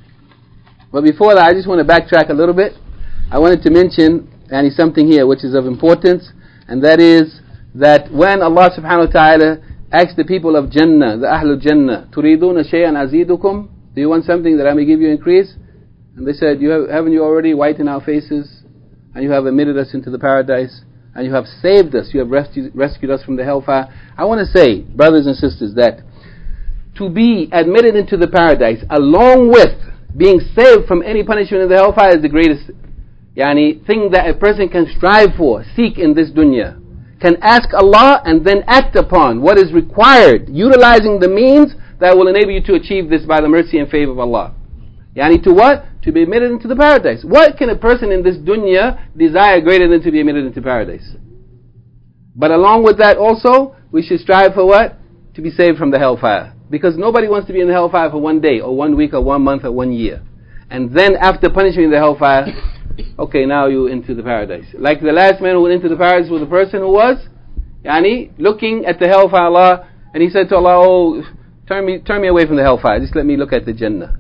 But before that, I just want to backtrack a little bit. I wanted to mention something here which is of importance, and that is that when Allah subhanahu wa ta'ala asked the people of Jannah, the Ahlul Jannah, turiduna shay'an azidukum, do you want something that I may give you increase? And they said, haven't you already whitened our faces, and you have admitted us into the paradise, and you have saved us, you have rescued us from the hellfire? I want to say, brothers and sisters, that to be admitted into the paradise along with being saved from any punishment in the hellfire is the greatest thing that a person can strive for, seek in this dunya. Can ask Allah and then act upon what is required, utilizing the means that will enable you to achieve this by the mercy and favor of Allah. To what? To be admitted into the paradise. What can a person in this dunya desire greater than to be admitted into paradise? But along with that also, we should strive for what? To be saved from the hellfire. Because nobody wants to be in the hellfire for 1 day, or 1 week, or 1 month, or 1 year. And then after punishment in the hellfire, okay, now you're into the paradise. Like the last man who went into the paradise was a person who was looking at the hellfire, Allah, and he said to Allah, oh, turn me away from the hellfire, just let me look at the Jannah.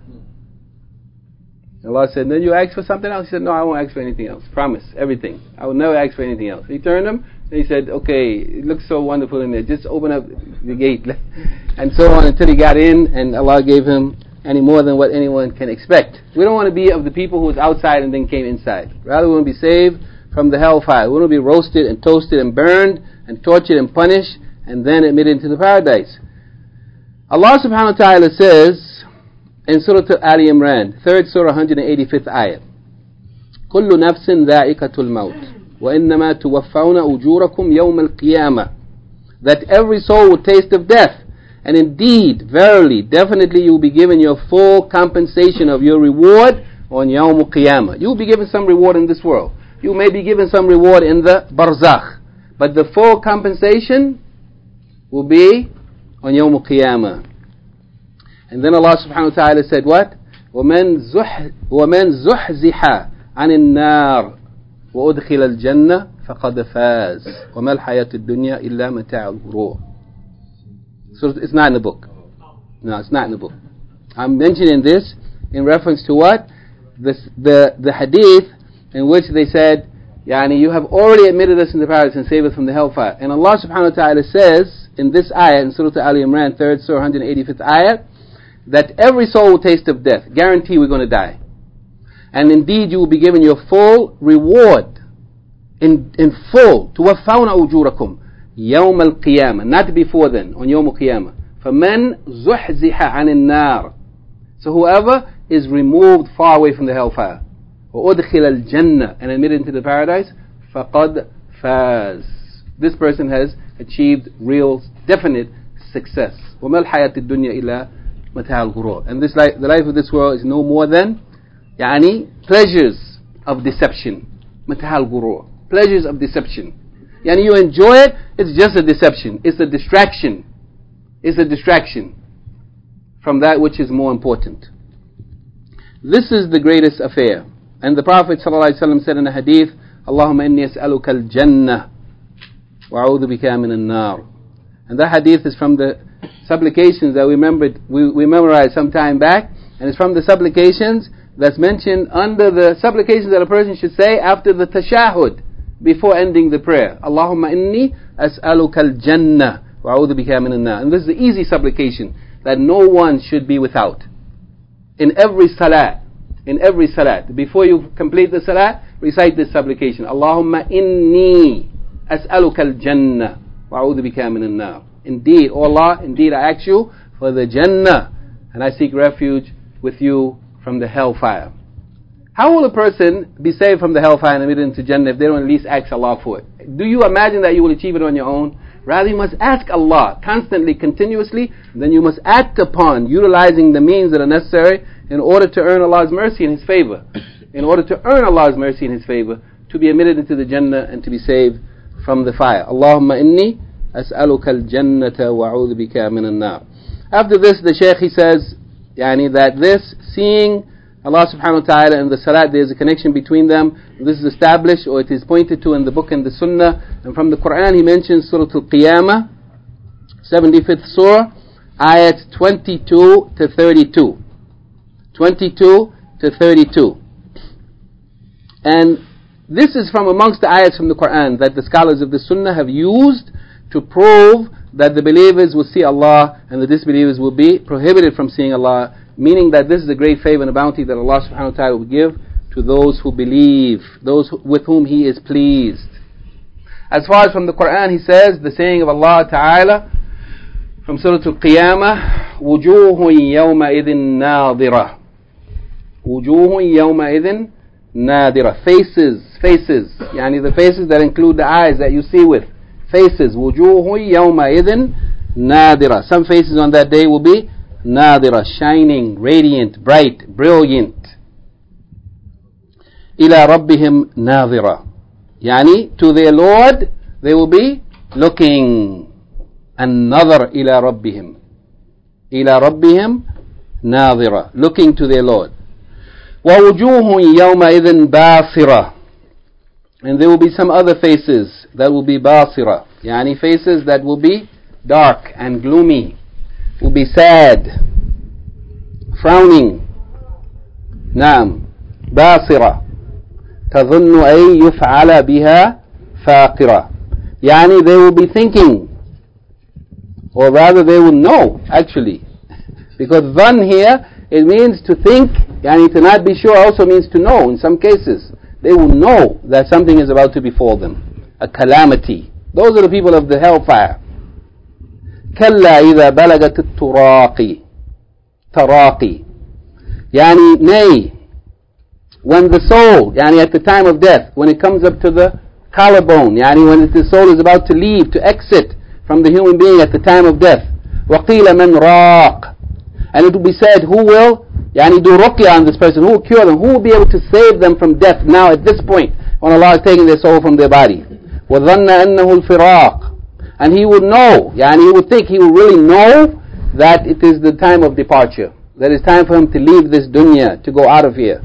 Allah said, then you ask for something else? He said, no, I won't ask for anything else. Promise, everything. I will never ask for anything else. He turned him, and he said, okay, it looks so wonderful in there, just open up the gate. And so on until he got in, and Allah gave him any more than what anyone can expect. We don't want to be of the people who was outside and then came inside. Rather, we want to be saved from the hellfire. We want to be roasted and toasted and burned and tortured and punished and then admitted into the paradise. Allah subhanahu wa ta'ala says in Surah Ali Imran, 3rd Surah, 185th ayah, كل نفس ذائقة الموت وإنما توفون أجوركم يوم القيامة, that every soul will taste of death. And indeed, verily, definitely you will be given your full compensation of your reward on Yawm al-Qiyamah. You will be given some reward in this world. You may be given some reward in the Barzakh. But the full compensation will be on Yawm al-Qiyamah. And then Allah subhanahu wa ta'ala said what? وَمَنْ زُحْزِحَ عَنِ النَّارِ وَأُدْخِلَ الْجَنَّةِ فَقَدْ فَازَ وَمَا الْحَيَاةُ الدُّنْيَا إِلَّا مَتَاعُ الْغُرُورِ. So it's not in the book. No, it's not in the book. I'm mentioning this in reference to what? The hadith in which they said, you have already admitted us in the paradise and saved us from the hellfire. And Allah subhanahu wa ta'ala says in this ayah, in Surah Ali Imran, 3rd Surah, 185th ayah, that every soul will taste of death. Guarantee we're going to die. And indeed you will be given your full reward in full. تُوَفَّوْنَ أُجُورَكُمْ يوم القيامة, not before then, on يوم القيامة. فَمَنْ زُحْزِحَ عَنِ النَّارِ, so whoever is removed far away from the hellfire, وَأُدْخِلَ الْجَنَّةِ, and admitted into the paradise, فَقَدْ فَازَ, this person has achieved real, definite success. وَمَا الْحَيَاةُ الدُّنْيَا إِلَّا مَتَاعُ الْغُرُورِ, and the life of this world is no more than pleasures of deception. Matahal gurur. Pleasures of deception. Yani you enjoy it, it's just a deception. It's a distraction. It's a distraction from that which is more important. This is the greatest affair. And the Prophet ﷺ said in a hadith, Allahumma inni as'aluka al-jannah wa a'udhu bika min al-nar. And that hadith is from the supplications that we memorized some time back, and it's from the supplications that's mentioned under the supplications that a person should say after the tashahhud, before ending the prayer. Allahumma inni as'aluka al-jannah wa a'udhu bika min al-nar. And this is the easy supplication that no one should be without. In every salat, before you complete the salat, recite this supplication. Allahumma inni as'aluka al-jannah wa a'udhu bika min al-nar. Indeed, O Allah, indeed I ask you for the Jannah, and I seek refuge with you from the hellfire. How will a person be saved from the hellfire and admitted into Jannah if they don't at least ask Allah for it? Do you imagine that you will achieve it on your own? Rather, you must ask Allah constantly, continuously, then you must act upon utilizing the means that are necessary in order to earn Allah's mercy and His favor. In order to earn Allah's mercy and His favor, to be admitted into the Jannah and to be saved from the fire. Allahumma inni as'aluka al-jannata wa a'udhu bika min al-nar. After this, the Shaykh, he says, that this, seeing Allah subhanahu wa ta'ala and the salat, there is a connection between them. This is established, or it is pointed to in the book and the sunnah. And from the Quran, he mentions Surah Al-Qiyamah, 75th surah, ayats 22 to 32. 22 to 32. And this is from amongst the ayats from the Quran that the scholars of the sunnah have used to prove that the believers will see Allah and the disbelievers will be prohibited from seeing Allah, meaning that this is a great favor and a bounty that Allah subhanahu wa ta'ala will give to those who believe, those with whom He is pleased. As far as from the Quran, he says, the saying of Allah ta'ala from Surah Al-Qiyamah, وُجُوهٌ يَوْمَئِذٍ نَاظِرَةٌ. وُجُوهٌ يَوْمَئِذٍ نَاظِرَةٌ. Faces, the faces that include the eyes that you see with. Faces, وُجُوهٌ يَوْمَئِذٍ نَاظِرَةٌ. Some faces on that day will be نَاظِرَةٌ, shining, radiant, bright, brilliant. إِلَى رَبِّهِمْ نَاظِرَةٌ. To their Lord they will be looking. النَّظَرْ إِلَى رَبِّهِمْ. إِلَى رَبِّهِمْ نَاظِرَةٌ, looking to their Lord. وَوُجُوهٌ يَوْمَئِذٍ بَاصِرَةٌ. And there will be some other faces that will be basira, faces that will be dark and gloomy, will be sad, frowning. basira. تظن أن يفعل بها فاقرة. They will be thinking, or rather they will know actually, because dhan here, it means to think, to not be sure also means to know in some cases. They will know that something is about to befall them, a calamity. Those are the people of the hellfire. كلا إذا بلغت التراقي. تراقي. Nay, when the soul, at the time of death, when it comes up to the collarbone, when the soul is about to leave, to exit from the human being at the time of death. وقيل من راق. And it will be said, who will do ruqya on this person, who will cure them, who will be able to save them from death now at this point when Allah is taking their soul from their body. وَظَنَّ أَنَّهُ الْفِرَاقِ. And he would know, he would think, he would really know that it is the time of departure, that it's time for him to leave this dunya, to go out of here.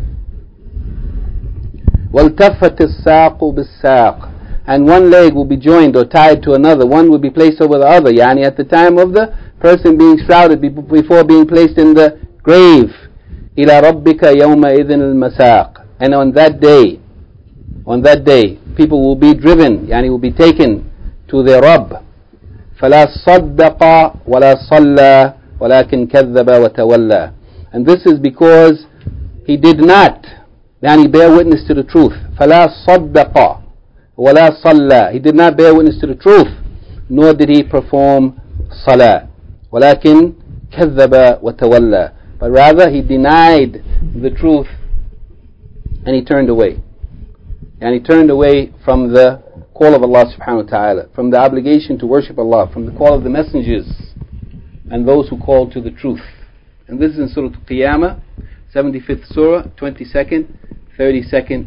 وَالْتَفَّتِ السَّاقُ بِالسَّاقِ. And one leg will be joined or tied to another, one will be placed over the other, at the time of the person being shrouded, before being placed in the grave. إِلَى رَبِّكَ يَوْمَئِذٍ الْمَسَاقِ. And on that day, people will be driven, will be taken to their Rabb. فَلَا صَدَّقَ وَلَا صَلَّى وَلَكِنْ كَذَّبَ وَتَوَلَّى. And this is because he did not, bear witness to the truth. فَلَا صَدَّقَ وَلَا صَلَّى. He did not bear witness to the truth, nor did he perform salah. وَلَكِنْ كَذَّبَ وَتَوَلَّى. But rather he denied the truth and he turned away. He turned away from the call of Allah subhanahu wa ta'ala, from the obligation to worship Allah, from the call of the messengers and those who call to the truth. And this is in Surah Al-Qiyamah, 75th surah, 22nd, 32nd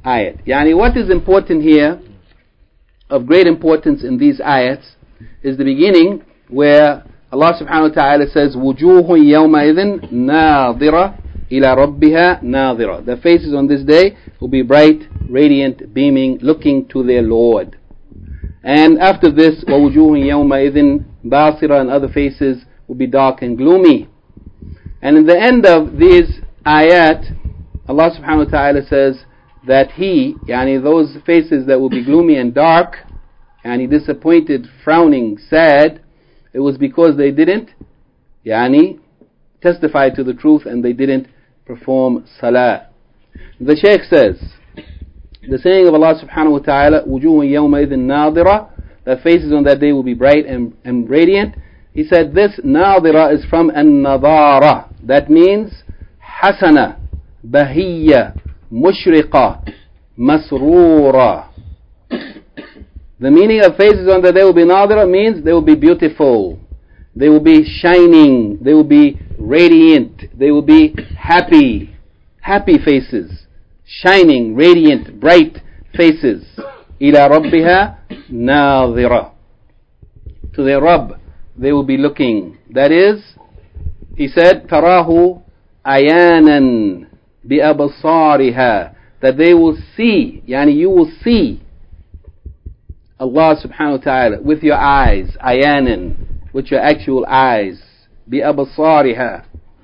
ayat. Yani what is important here, of great importance in these ayats, is the beginning where Allah subhanahu wa ta'ala says, وُجُوهٌ يَوْمَئِذٍ نَاظِرَةٌ إِلَى رَبِّهَا نَاظِرَةٌ. The faces on this day will be bright, radiant, beaming, looking to their Lord. And after this, وَوُجُوهٌ يَوْمَئِذٍ بَاصِرَةٌ, and other faces will be dark and gloomy. And in the end of these ayat, Allah subhanahu wa ta'ala says that yani those faces that will be gloomy and dark, yani disappointed, frowning, sad, it was because they didn't yani testify to the truth and they didn't perform salah. The Shaykh says, the saying of Allah subhanahu wa ta'ala, وُجُوهٌ يَوْمَئِذٍ نَاظِرَةٌ, the faces on that day will be bright and radiant. He said this ناظرة is from النظارة. That means حسنة, بهية, مشرقة, مسرورة. The meaning of faces on that day will be ناظرة means they will be beautiful, they will be shining, they will be radiant, they will be happy faces, shining, radiant, bright faces. إلى ربها ناظرة. To their Rabb they will be looking. That is, he said, تراه عيانا بأبصارها, that they will see, yani you will see Allah subhanahu wa ta'ala with your eyes, عيانا, with your actual eyes, بأبصارها.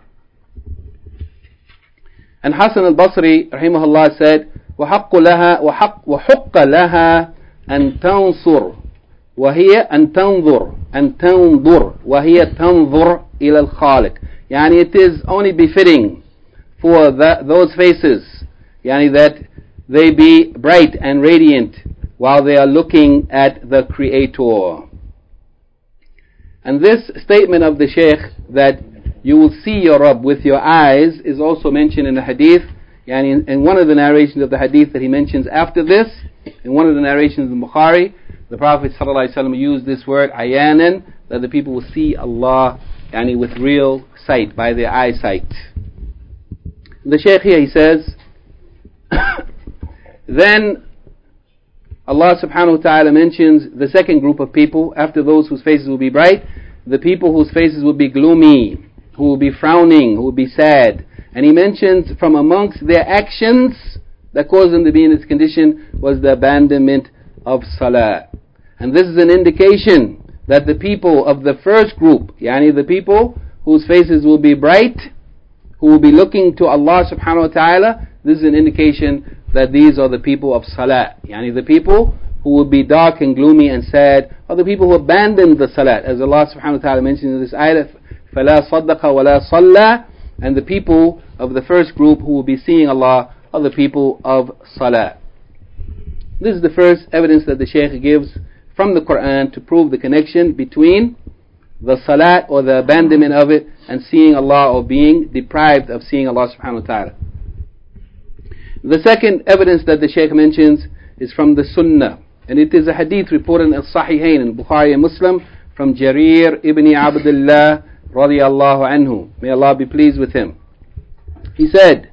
And Hasan al-Basri rahimahullah said, وحق لها أن تنصر وهي أن تنظر وهي تنظر إلى الخالق. Yani it is only befitting for those faces, yani that they be bright and radiant while they are looking at the Creator. And this statement of the Shaykh that you will see your Rabb with your eyes is also mentioned in the hadith. Yani in one of the narrations of the hadith that he mentions after this, in one of the narrations in Bukhari, the Prophet ﷺ used this word ayanan, that the people will see Allah yani with real sight, by their eyesight. The Shaykh here, he says, then Allah subhanahu wa ta'ala mentions the second group of people, after those whose faces will be bright, the people whose faces will be gloomy, who will be frowning, who will be sad. And he mentions from amongst their actions that caused them to be in this condition was the abandonment of salah. And this is an indication that the people of the first group, yani the people whose faces will be bright, who will be looking to Allah subhanahu wa ta'ala, this is an indication that these are the people of salah. Yani the people who will be dark and gloomy and sad are the people who abandoned the salat. As Allah subhanahu wa ta'ala mentions in this ayah, فَلَا صَدَّقَ وَلَا صَلَّى. And the people of the first group who will be seeing Allah are the people of salah. This is the first evidence that the Shaykh gives from the Quran to prove the connection between the salat or the abandonment of it and seeing Allah, or being deprived of seeing Allah subhanahu wa ta'ala. The second evidence that the Shaykh mentions is from the Sunnah, and it is a hadith reported in Al-Sahihain in Bukhari and Muslim from Jarir ibn Abdullah radiyallahu anhu. May Allah be pleased with him. He said,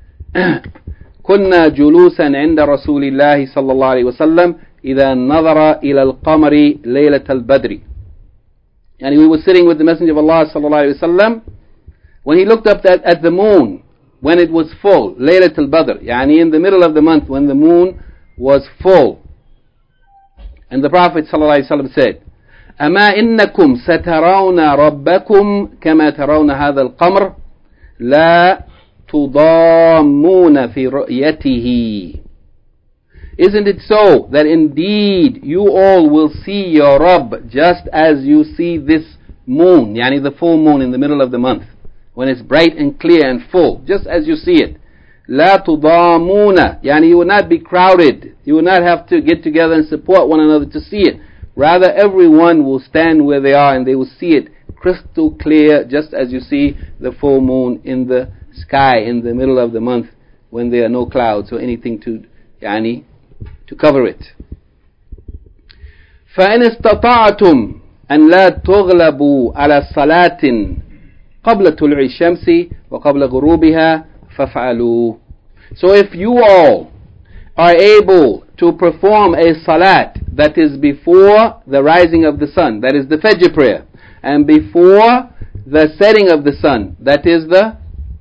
كنا جلوسا عند رسول الله صلى الله عليه وسلم إذا نظر إلى القمر ليلة البدر. And we were sitting with the Messenger of Allah صلى الله عليه وسلم when he looked up at the moon when it was full, ليلة البدر, يعني in the middle of the month when the moon was full. And the Prophet صلى الله عليه وسلم said, أما إنكم سترون ربكم كما ترون هذا القمر لا تضامون في رؤيته. Isn't it so that indeed you all will see your Rabb just as you see this moon, yani the full moon in the middle of the month, when it's bright and clear and full, just as you see it. لا تضامون, yani you will not be crowded, you will not have to get together and support one another to see it. Rather, everyone will stand where they are and they will see it crystal clear, just as you see the full moon in the sky in the middle of the month when there are no clouds or anything to cover it. فإن استطعتم أن لا تغلبوا على صلاة قبل طلوع الشمس وقبل غروبها فافعلوا. So if you all are able to perform a salat that is before the rising of the sun, that is the Fajr prayer, and before the setting of the sun, that is the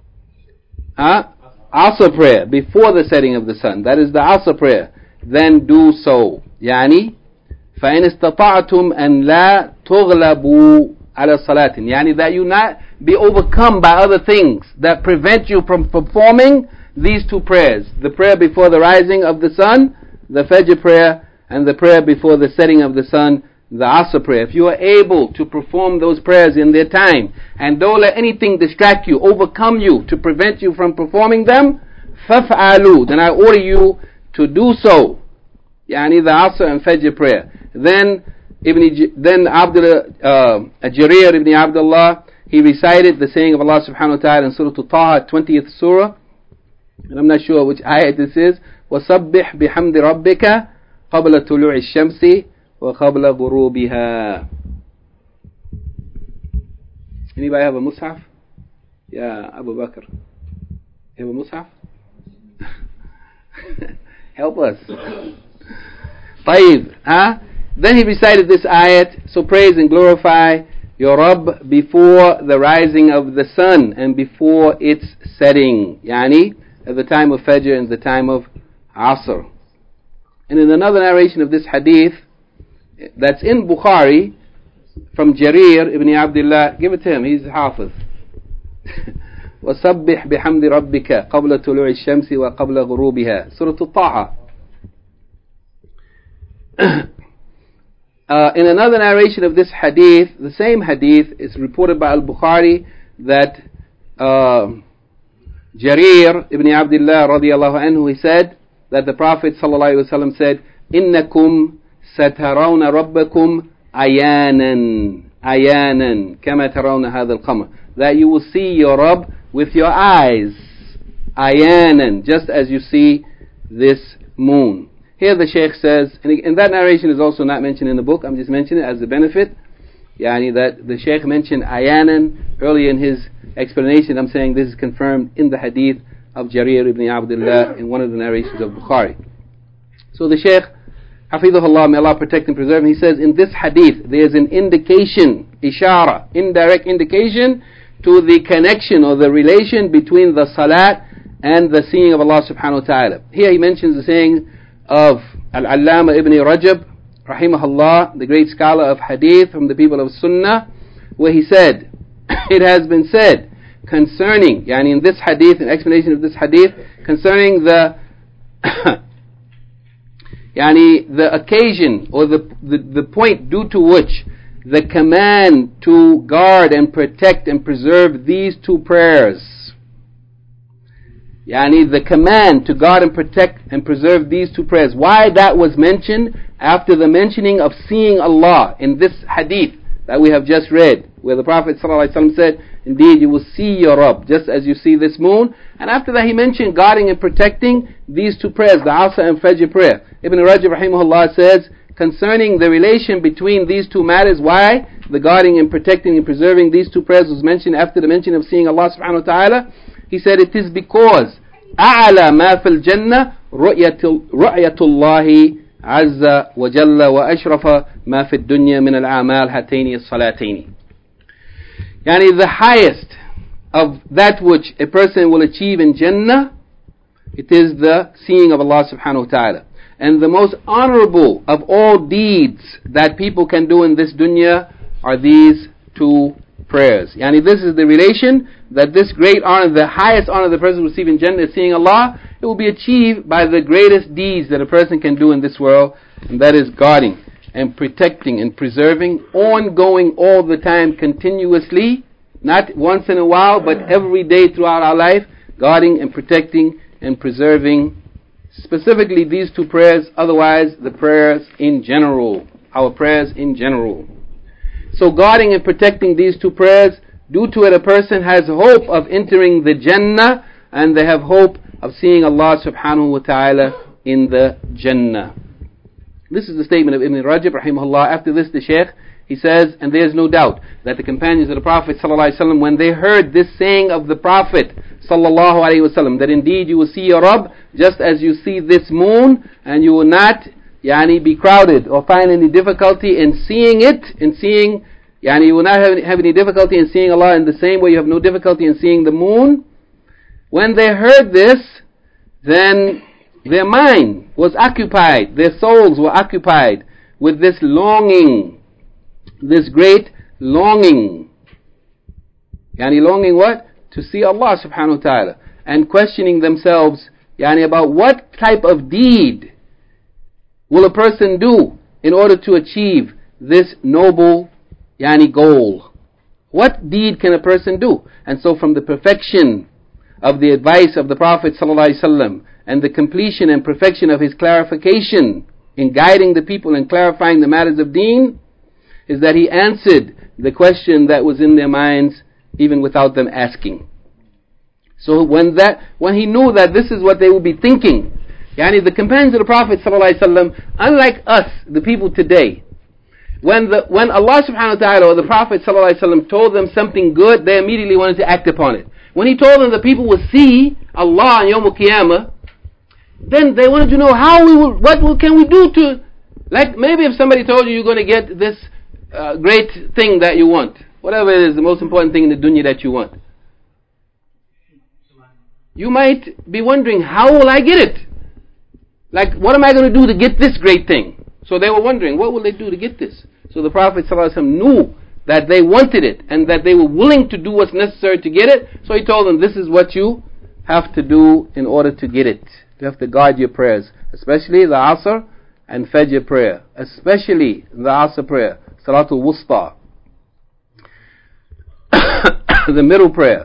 Asr prayer, before the setting of the sun, that is the Asr prayer, then do so. يعني فإن استطعتم أن لا تغلبوا على صلاة, يعني that you not be overcome by other things that prevent you from performing these two prayers, the prayer before the rising of the sun, the Fajr prayer, and the prayer before the setting of the sun, the Asr prayer. If you are able to perform those prayers in their time, and don't let anything distract you, overcome you, to prevent you from performing them, فَافْعَلُوا, then I order you to do so. يعني the Asr and Fajr prayer. Then Jarir ibn Abdullah, he recited the saying of Allah subhanahu wa ta'ala in Surah Taha, 20th surah, and I'm not sure which ayat this is. وَصَبِّحْ بِحَمْدِ رَبِّكَ قَبْلَ طُلُوعِ الشَّمْسِ وَقَبْلَ غُرُوبِهَا. Anybody have a mushaf? Yeah, Abu Bakr. You have a mushaf? Help us. طيب, Then he recited this ayat, so praise and glorify your Rabb before the rising of the sun and before its setting, يعني at the time of Fajr and the time of Asr. And in another narration of this hadith that's in Bukhari from Jarir ibn Abdullah, give it to him, he's Hafiz. وَسَبِّحْ بِحَمْدِ رَبِّكَ قَبْلَ طُلُوعِ الشَّمْسِ وَقَبْلَ غُرُوبِهَا. Surah Taha. In another narration of this hadith, the same hadith is reported by Al-Bukhari that Jarir ibn Abdullah radiyallahu anhu, he said that the Prophet sallallahu alaihi wasallam said, إِنَّكُمْ سَتَرَوْنَ رَبَّكُمْ عَيَانًا عَيَانًا كَمَا تَرَوْنَ هَذَا الْقَمَرِ, that you will see your Rabb with your eyes, عَيَانًا, just as you see this moon. Here the Shaykh says, and that narration is also not mentioned in the book, I'm just mentioning it as a benefit, yani that the Shaykh mentioned ayanan earlier in his explanation. I'm saying this is confirmed in the hadith of Jarir ibn Abdullah in one of the narrations of Bukhari. So the Shaykh, Hafidhullah, may Allah protect and preserve him, he says in this hadith there is an indication, ishara, indirect indication to the connection or the relation between the salat and the seeing of Allah subhanahu wa ta'ala. Here he mentions the saying of Al-Allama ibn Rajab rahimahullah, the great scholar of hadith from the people of Sunnah, where he said, it has been said concerning, yani in this hadith, an explanation of this hadith, concerning the yani the occasion or the point due to which the command to guard and protect and preserve these two prayers, yani the command to guard and protect and preserve these two prayers, why that was mentioned after the mentioning of seeing Allah in this hadith that we have just read, where the Prophet ﷺ said, indeed you will see your Rabb just as you see this moon. And after that he mentioned guarding and protecting these two prayers, the Asr and Fajr prayer. Ibn Rajab rahimahullah says concerning the relation between these two matters, why the guarding and protecting and preserving these two prayers was mentioned after the mention of seeing Allah subhanahu wa ta'ala. He said it is because أعلى ما في الجنة رؤية الله عز وجل وأشرف ما في الدنيا من الأعمال هاتين الصلاتين. يعني the highest of that which a person will achieve in Jannah, it is the seeing of Allah subhanahu wa ta'ala. And the most honorable of all deeds that people can do in this dunya are these two prayers. Yani this is the relation that this great honor, the highest honor the person will receive in Jannah is seeing Allah. It will be achieved by the greatest deeds that a person can do in this world, and that is guarding and protecting and preserving, ongoing all the time, continuously, not once in a while, but every day throughout our life, guarding and protecting and preserving specifically these two prayers, otherwise the prayers in general, our prayers in general. So guarding and protecting these two prayers, due to it a person has hope of entering the Jannah, and they have hope of seeing Allah subhanahu wa ta'ala in the Jannah. This is the statement of Ibn Rajab rahimahullah. After this the Shaykh, he says, and there is no doubt that the companions of the Prophet sallallahu alaihi wasallam, when they heard this saying of the Prophet sallallahu alaihi wasallam, that indeed you will see your Rabb just as you see this moon, and you will not be crowded or find any difficulty in seeing it, you will not have any difficulty in seeing Allah in the same way you have no difficulty in seeing the moon. When they heard this, then their mind was occupied, their souls were occupied with this longing, this great longing. Longing what? To see Allah subhanahu wa ta'ala, and questioning themselves about what type of deed will a person do in order to achieve this noble goal. What deed can a person do? And so from the perfection of the advice of the Prophet ﷺ and the completion and perfection of his clarification in guiding the people and clarifying the matters of deen, is that he answered the question that was in their minds even without them asking. So when he knew that this is what they would be thinking, the companions of the Prophet ﷺ, unlike us, the people today, when Allah subhanahu wa ta'ala or the Prophet ﷺ told them something good, they immediately wanted to act upon it. When he told them that people will see Allah on Yawm al-Qiyamah, then they wanted to know what can we do to, like maybe if somebody told you you're going to get this great thing that you want, whatever it is, the most important thing in the dunya that you want, you might be wondering, how will I get it? Like, what am I going to do to get this great thing? So they were wondering, what will they do to get this? So the Prophet ﷺ knew that they wanted it and that they were willing to do what's necessary to get it. So he told them, this is what you have to do in order to get it. You have to guard your prayers, especially the Asr and Fajr prayer, especially the Asr prayer, Salatul Wusta, the middle prayer.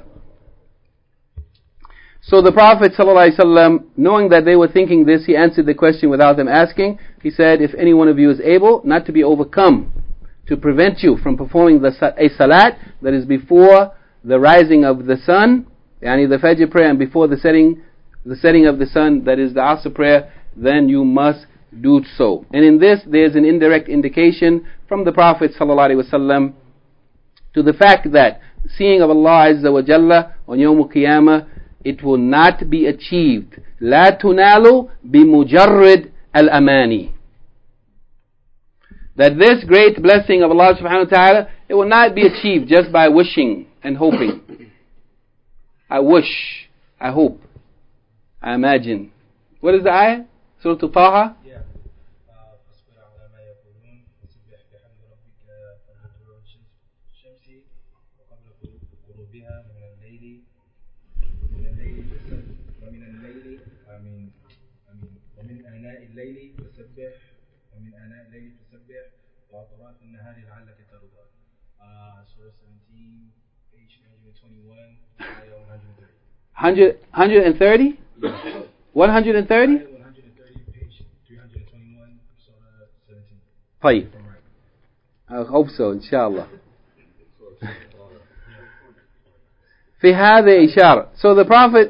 So the Prophet ﷺ, knowing that they were thinking this, he answered the question without them asking. He said, if any one of you is able not to be overcome, to prevent you from performing a salat that is before the rising of the sun, the Fajr prayer, and before the setting of the sun, that is the Asr prayer, then you must do so. And in this there is an indirect indication from the Prophet ﷺ to the fact that seeing of Allah Azza wa Jalla on Yawm al-Qiyamah, it will not be achieved. لا تنال بمجرد الأماني. That this great blessing of Allah subhanahu wa ta'ala, it will not be achieved just by wishing and hoping. I wish, I hope, I imagine. What is the ayah? Surah Taha? Yeah. ومن آناء الليل فسبح ومن آناء الليل فسبح وأطراف النهار لعلك ترضى. Surah 17, page 121, ayah 130. 130? 130? 130, page 321, Surah 17. طيب. I hope so, inshallah. في هذا إشارة. So the Prophet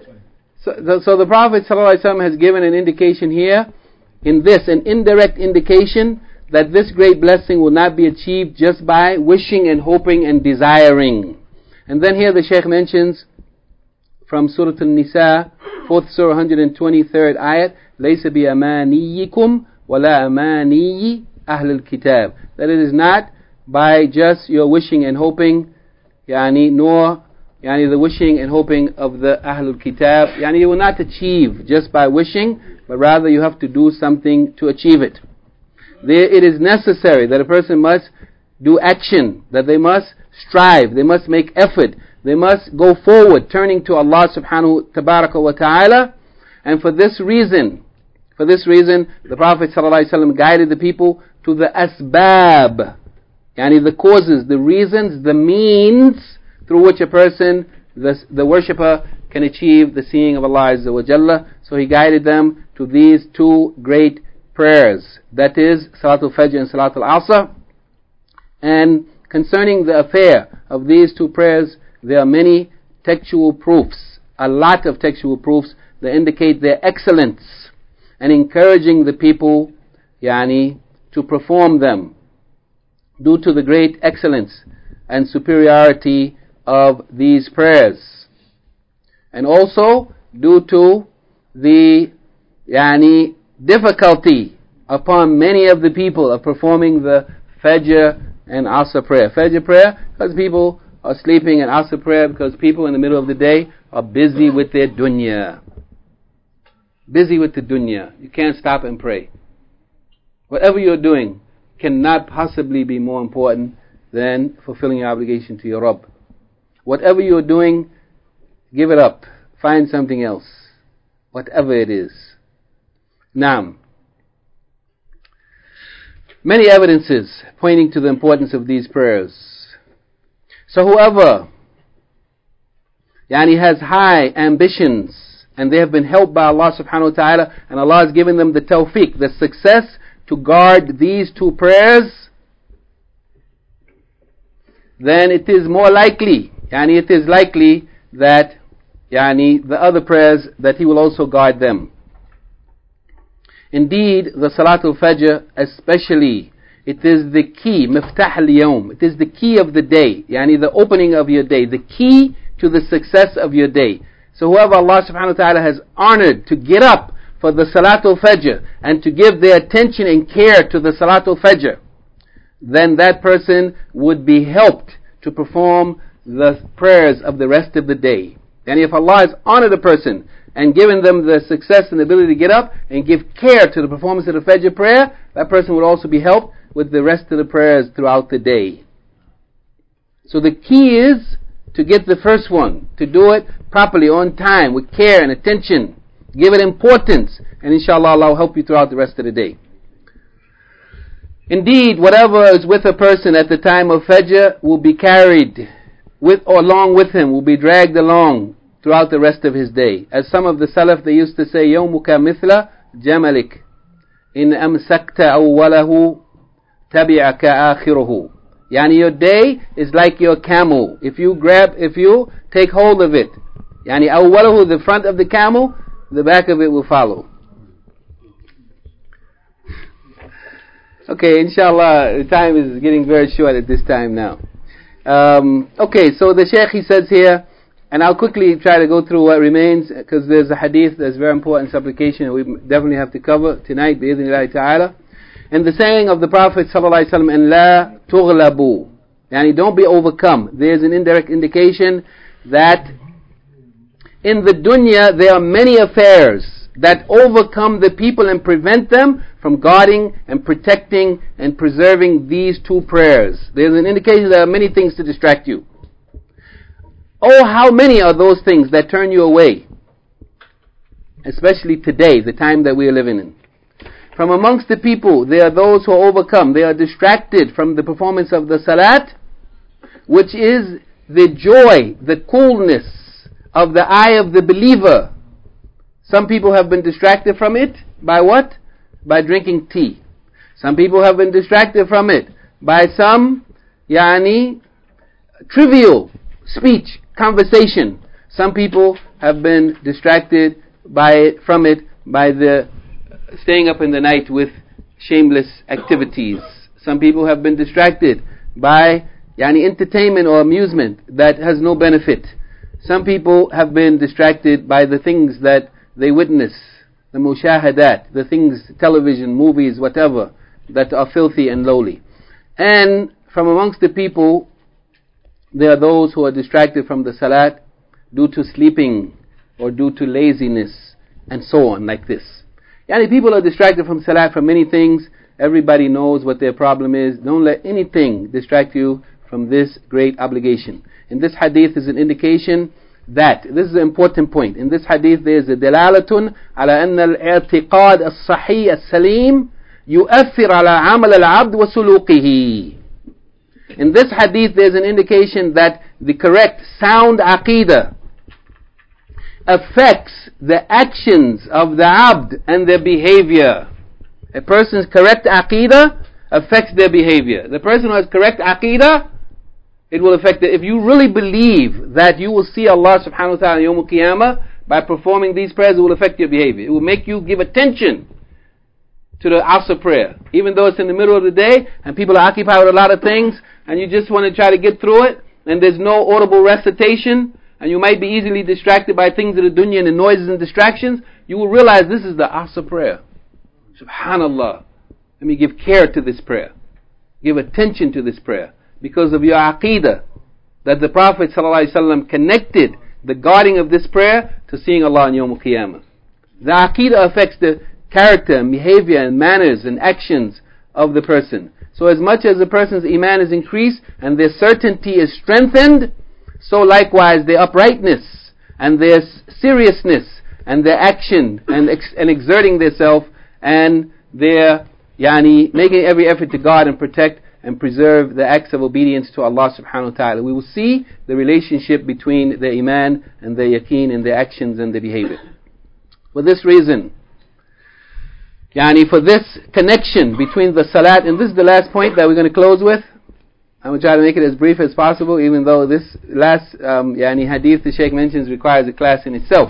ﷺ has given an indication here, in this, an indirect indication that this great blessing will not be achieved just by wishing and hoping and desiring. And then here the Shaykh mentions from Surah An-Nisa, 4th Surah, 123rd ayat, لَيْسَ بِأَمَانِيِّكُمْ وَلَا أَمَانِيِّ أَهْلِ الْكِتَابِ. That it is not by just your wishing and hoping, nor the wishing and hoping of the Ahlul Kitab. You will not achieve just by wishing, but rather you have to do something to achieve it. It is necessary that a person must do action, that they must strive, they must make effort, they must go forward, turning to Allah subhanahu wa ta'ala. And for this reason, the Prophet ﷺ guided the people to the asbab, the causes, the reasons, the means through which a person, the worshipper, can achieve the seeing of Allah Azza wa Jalla. So he guided them to these two great prayers, that is Salatul Fajr and Salatul Asr. And concerning the affair of these two prayers, there are many textual proofs, a lot of textual proofs that indicate their excellence and encouraging the people to perform them due to the great excellence and superiority of these prayers. and also due to the difficulty upon many of the people of performing the Fajr and Asr prayer. Fajr prayer because people are sleeping, and Asr prayer because people in the middle of the day are busy with their dunya. Busy with the dunya. You can't stop and pray. Whatever you're doing cannot possibly be more important than fulfilling your obligation to your Rabb. Whatever you're doing, give it up. Find something else. Whatever it is. Naam. Many evidences pointing to the importance of these prayers. So whoever has high ambitions, and they have been helped by Allah subhanahu wa ta'ala, and Allah has given them the tawfiq, the success to guard these two prayers, then it is more likely, it is likely that the other prayers, that He will also guard them. Indeed, the Salatul Fajr especially, it is the key, miftah al-yawm, it is the key of the day, the opening of your day, the key to the success of your day. So whoever Allah subhanahu wa ta'ala has honored to get up for the Salatul Fajr and to give their attention and care to the Salatul Fajr, then that person would be helped to perform the prayers of the rest of the day. And if Allah has honored a person and given them the success and the ability to get up and give care to the performance of the Fajr prayer, that person would also be helped with the rest of the prayers throughout the day. So the key is to get the first one, to do it properly, on time, with care and attention. Give it importance, and inshallah Allah will help you throughout the rest of the day. Indeed, whatever is with a person at the time of Fajr will be carried with or along with him, will be dragged along throughout the rest of his day. As some of the Salaf, they used to say, يَوْمُكَ مِثْلَ جَمَلِكَ إِنْ أَمْسَكْتَ أَوَّلَهُ تَبِعَكَ آخِرُهُ. Your day is like your camel. If you take hold of it, أَوَّلَهُ, the front of the camel, the back of it will follow. Okay, inshallah, the time is getting very short at this time now. Okay, so the Shaykh, he says here, and I'll quickly try to go through what remains, because there's a hadith that's very important supplication we definitely have to cover tonight, bi'idhnillahi ta'ala. And the saying of the Prophet sallallahu alaihi wasallam, and la tughlabu, don't be overcome. There's an indirect indication that in the dunya there are many affairs that overcome the people and prevent them from guarding and protecting and preserving these two prayers. There's an indication there are many things to distract you. Oh, how many are those things that turn you away? Especially today, the time that we are living in. From amongst the people, there are those who are overcome. They are distracted from the performance of the salat, which is the joy, the coolness of the eye of the believer. Some people have been distracted from it by what? By drinking tea. Some people have been distracted from it by some trivial speech, conversation. Some people have been distracted from it by the staying up in the night with shameless activities. Some people have been distracted by entertainment or amusement that has no benefit. Some people have been distracted by the things that they witness, the mushahadat, the things, television, movies, whatever, that are filthy and lowly. And from amongst the people, there are those who are distracted from the salat due to sleeping or due to laziness and so on, like this. People are distracted from salat from many things. Everybody knows what their problem is. Don't let anything distract you from this great obligation. In this hadith is an indication that, this is an important point, in this hadith there is a dalalatun ala anna al-i'tiqad as-sahih as-salim yu'athir ala amal al-abd wa suluqihi. In this hadith there is an indication that the correct, sound aqidah affects the actions of the abd and their behavior. A person's correct aqidah affects their behavior. The person who has correct aqidah, it will affect it. If you really believe that you will see Allah subhanahu wa ta'ala Yawm al-Qiyamah by performing these prayers, it will affect your behavior. It will make you give attention to the Asr prayer. Even though it's in the middle of the day and people are occupied with a lot of things and you just want to try to get through it and there's no audible recitation, and you might be easily distracted by things of the dunya and the noises and distractions, you will realize this is the Asr prayer. Subhanallah. Let me give care to this prayer. Give attention to this prayer. Because of your aqeedah, that the Prophet ﷺ connected the guarding of this prayer to seeing Allah on Yawm al-Qiyamah. The aqeedah affects the character and behavior and manners and actions of the person. So as much as a person's iman is increased and their certainty is strengthened, so likewise their uprightness and their seriousness and their action and exerting themselves and their making every effort to guard and protect and preserve the acts of obedience to Allah subhanahu wa ta'ala. We will see the relationship between the iman and the yaqeen and the actions and the behavior. For this reason, for this connection between the salat, and this is the last point that we're going to close with. I'm going to try to make it as brief as possible, even though this last hadith the Shaykh mentions requires a class in itself.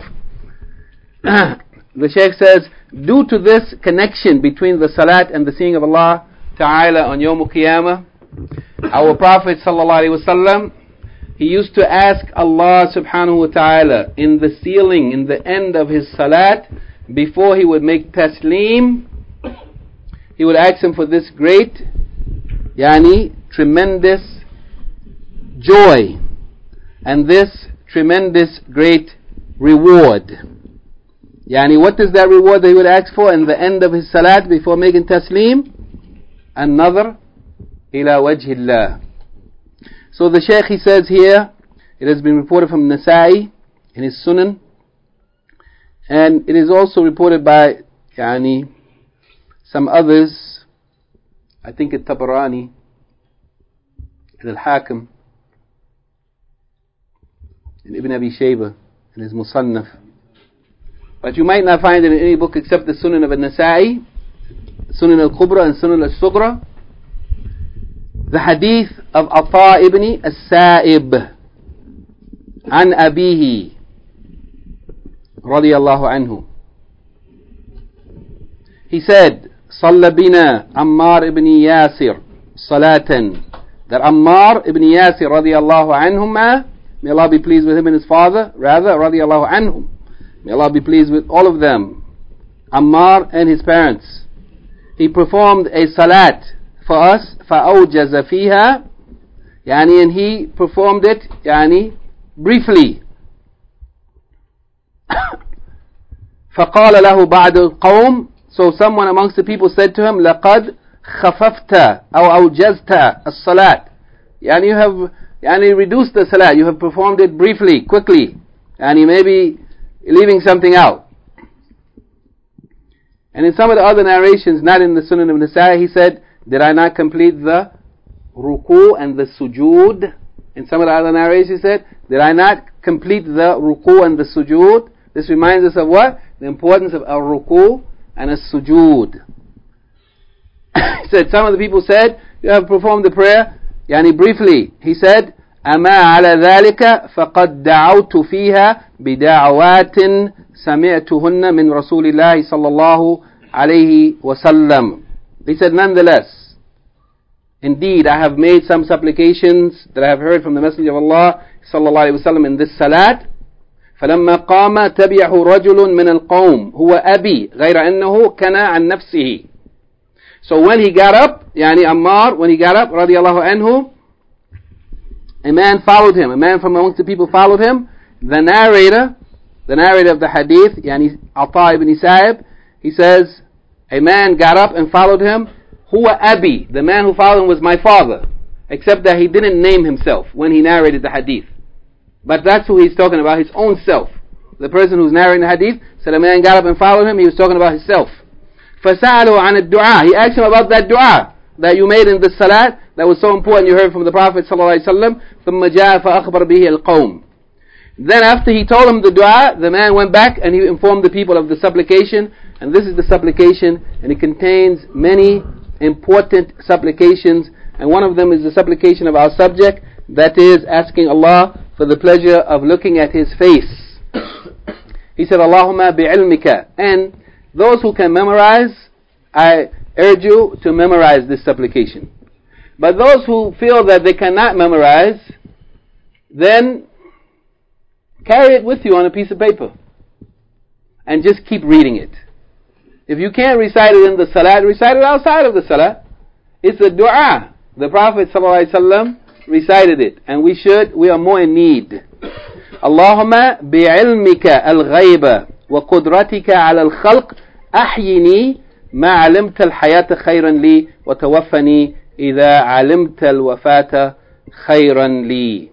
The Shaykh says, due to this connection between the salat and the seeing of Allah Ta'ala on Yawm al-Qiyamah, our Prophet sallallahu alaihi wasallam, he used to ask Allah subhanahu wa ta'ala in the ceiling, in the end of his salat, before he would make taslim, he would ask him for this great, tremendous joy and this tremendous great reward. What is that reward that he would ask for in the end of his salat before making taslim? An-nadhr ila wajhillah. So the Shaykh, he says here, it has been reported from Nasa'i in his Sunan, and it is also reported by some others, I think At-Tabarani, Al-Hakim, and Ibn Abi Shaybah in his Musannaf. But you might not find it in any book except the Sunan of Al-Nasa'i, Sunan Al-Kubra and Sunan Al-Sughra, the hadith of Ata ibn As-Sa'ib an Abihi radiyallahu anhu. He said, Salla bina Ammar ibn Yasir salatan. That Ammar ibn Yasir radiyallahu anhuma, may Allah be pleased with him and his father, rather, radiyallahu anhum, may Allah be pleased with all of them, Ammar and his parents. He performed a salat for us, فَأَوْجَزَ فِيهَا, and he performed it, briefly. فَقَالَ لَهُ بَعْدُ الْقَوْمِ, so someone amongst the people said to him, لَقَدْ خَفَفْتَ أَوْ أَوْجَزْتَ الصَّلَاةِ, you have reduced the salat, you have performed it briefly, quickly, and you may be leaving something out. And in some of the other narrations, not in the Sunan of Nasa'i, he said, did I not complete the ruku and the sujood? In some of the other narrations, he said, did I not complete the ruku and the sujood? This reminds us of what? The importance of a ruku and a sujood. He said, some of the people said, you have performed the prayer, briefly. He said, أما على ذلك فقد دعوت فيها بدعوات سمعتهن من رسول الله صلى الله عليه وسلم. He said, nonetheless, indeed I have made some supplications that I have heard from the Messenger of Allah صلى الله عليه وسلم in this salat. فلما قام تبعه رجل من القوم هو أبي غير أنه كان عن نفسه. So when he got up, Ammar, when he got up, radiallahu anhu, a man followed him. A man from amongst the people followed him. The narrator of the hadith, Ata ibn Sa'ib, he says, a man got up and followed him. Huwa Abi, the man who followed him was my father. Except that he didn't name himself when he narrated the hadith. But that's who he's talking about, his own self. The person who's narrating the hadith said a man got up and followed him, he was talking about himself. فَسَأَلُوا عَنِ الدُّعَاء, he asked him about that dua that you made in the salat, that was so important, you heard from the Prophet ﷺ. ثُمَّ جَاءَ فَأَخْبَرَ بِهِ الْقَوْمِ. Then after he told him the dua, the man went back and he informed the people of the supplication. And this is the supplication, and it contains many important supplications. And one of them is the supplication of our subject, that is asking Allah for the pleasure of looking at His face. He said, Allahumma bi'ilmika. And those who can memorize, I urge you to memorize this supplication. But those who feel that they cannot memorize, then carry it with you on a piece of paper and just keep reading it. If you can't recite it in the salat, recite it outside of the salat. It's a dua. The Prophet ﷺ recited it, and we are more in need. Allahumma bi'ilmika al-ghayba wa qudratika ala al-khalq ahyini ma alimta al-hayata khayran li wa tawaffani idha alimta al-wafata khayran li.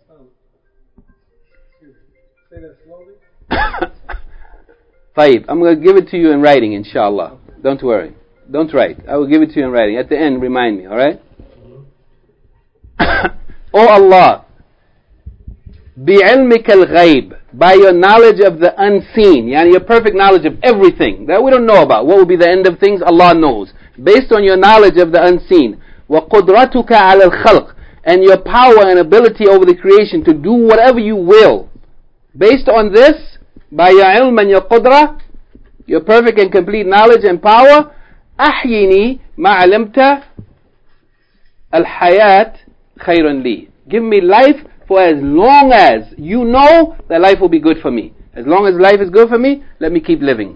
Say that slowly. طيب, I'm going to give it to you in writing, inshallah. Don't worry. Don't write. I will give it to you in writing. At the end, remind me, alright? O Allah, bi'ilmika al-ghayb, by your knowledge of the unseen, yani your perfect knowledge of everything that we don't know about. What will be the end of things? Allah knows. Based on your knowledge of the unseen. وَقُدْرَتُكَ عَلَى الْخَلْقِ, and your power and ability over the creation to do whatever you will. Based on this, by your ilm and your qudra, your perfect and complete knowledge and power, أحيني ما علمت الحياة خيرا لي. Give me life for as long as you know that life will be good for me. As long as life is good for me, let me keep living.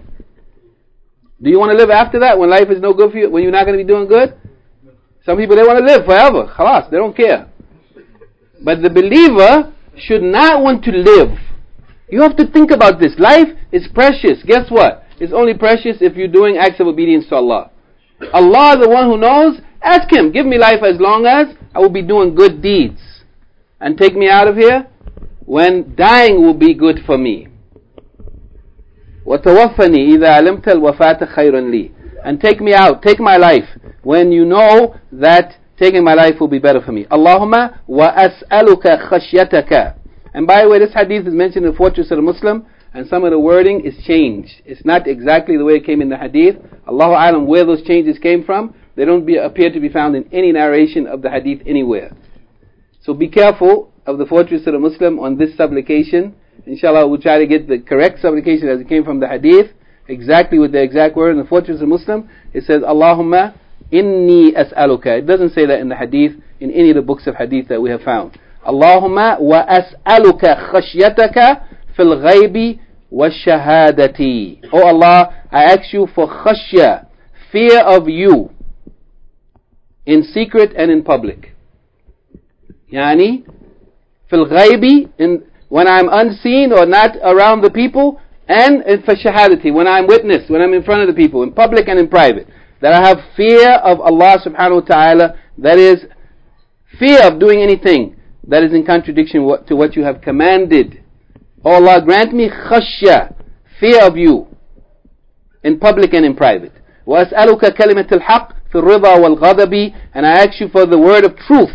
Do you want to live after that when life is no good for you, when you're not going to be doing good? Some people, they want to live forever. Khalas, they don't care. But the believer should not want to live. You have to think about this. Life is precious. Guess what? It's only precious if you're doing acts of obedience to Allah. Allah, the one who knows, ask Him, give me life as long as I will be doing good deeds. And take me out of here when dying will be good for me. وَتَوَفَّنِي إِذَا عَلِمْتَ الْوَفَاةَ خَيْرًا لِي. And take me out, take my life, when you know that taking my life will be better for me. Allahumma wa as'aluka khashyataka. And by the way, this hadith is mentioned in the Fortress of the Muslim, and some of the wording is changed. It's not exactly the way it came in the hadith. Allahu A'lam where those changes came from. They don't appear to be found in any narration of the hadith anywhere. So be careful of the Fortress of the Muslim on this supplication. Inshallah, we'll try to get the correct supplication as it came from the hadith, exactly with the exact word. In the Fortress of the Muslim, it says, Allahumma inni as'aluka. It doesn't say that in the hadith, in any of the books of hadith that we have found. Allahumma wa as'aluka khashyataka fil ghaybi wa shahadati. Oh Allah, I ask you for khashya, fear of you, in secret and in public. Yani, fil ghaybi, when I'm unseen or not around the people, and for shahadati, when I'm witness, when I'm in front of the people, in public and in private. That I have fear of Allah subhanahu wa ta'ala, that is, fear of doing anything that is in contradiction to what you have commanded. Oh Allah, grant me khashya, fear of you, in public and in private. وَأَسْأَلُكَ كَلِمَةَ الْحَقِّ فِي الرِّضَى وَالْغَضَبِ. And I ask you for the word of truth.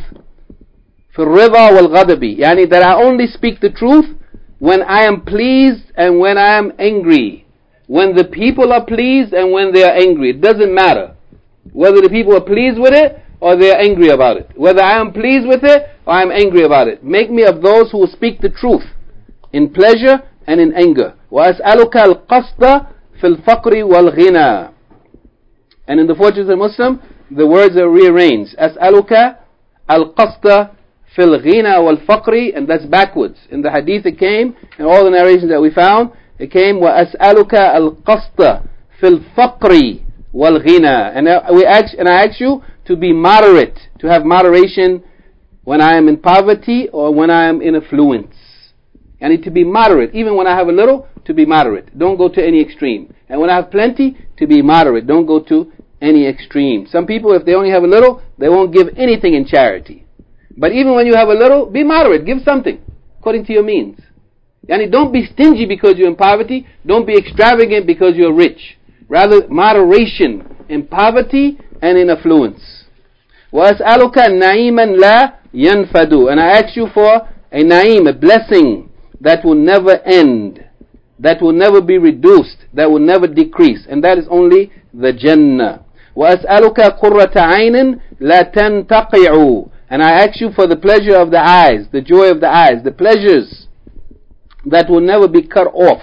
فِي الرِّضَى وَالْغَضَبِ. Yani that I only speak the truth when I am pleased and when I am angry. When the people are pleased and when they are angry. It doesn't matter whether the people are pleased with it or they are angry about it. Whether I am pleased with it or I am angry about it. Make me of those who will speak the truth in pleasure and in anger. وَأَسْأَلُكَ الْقَصْدَ فِي الْفَقْرِ وَالْغِنَى. And in the Fortress of the Muslim, the words are rearranged. أَسْأَلُكَ الْقَصْدَ فِي الْغِنَى وَالْفَقْرِ. And that's backwards. In the hadith it came, in all the narrations that we found, it came وَأَسْأَلُكَ الْقَصْدَ فِي الْفَقْرِ وَالْغِنَى. And I ask you to be moderate, to have moderation when I am in poverty or when I am in affluence. I need to be moderate. Even when I have a little, to be moderate. Don't go to any extreme. And when I have plenty, to be moderate. Don't go to any extreme. Some people, if they only have a little, they won't give anything in charity. But even when you have a little, be moderate. Give something according to your means. Yani don't be stingy because you're in poverty. Don't be extravagant because you're rich. Rather, moderation in poverty and in affluence. وَأَسْأَلُكَ نَعِيمًا لَا يَنْفَدُ. And I ask you for a na'im, a blessing that will never end, that will never be reduced, that will never decrease. And that is only the Jannah. وَأَسْأَلُكَ قُرَّةَ عَيْنٍ لَا تَنْتَقِعُ. And I ask you for the pleasure of the eyes, the joy of the eyes, the pleasures that will never be cut off.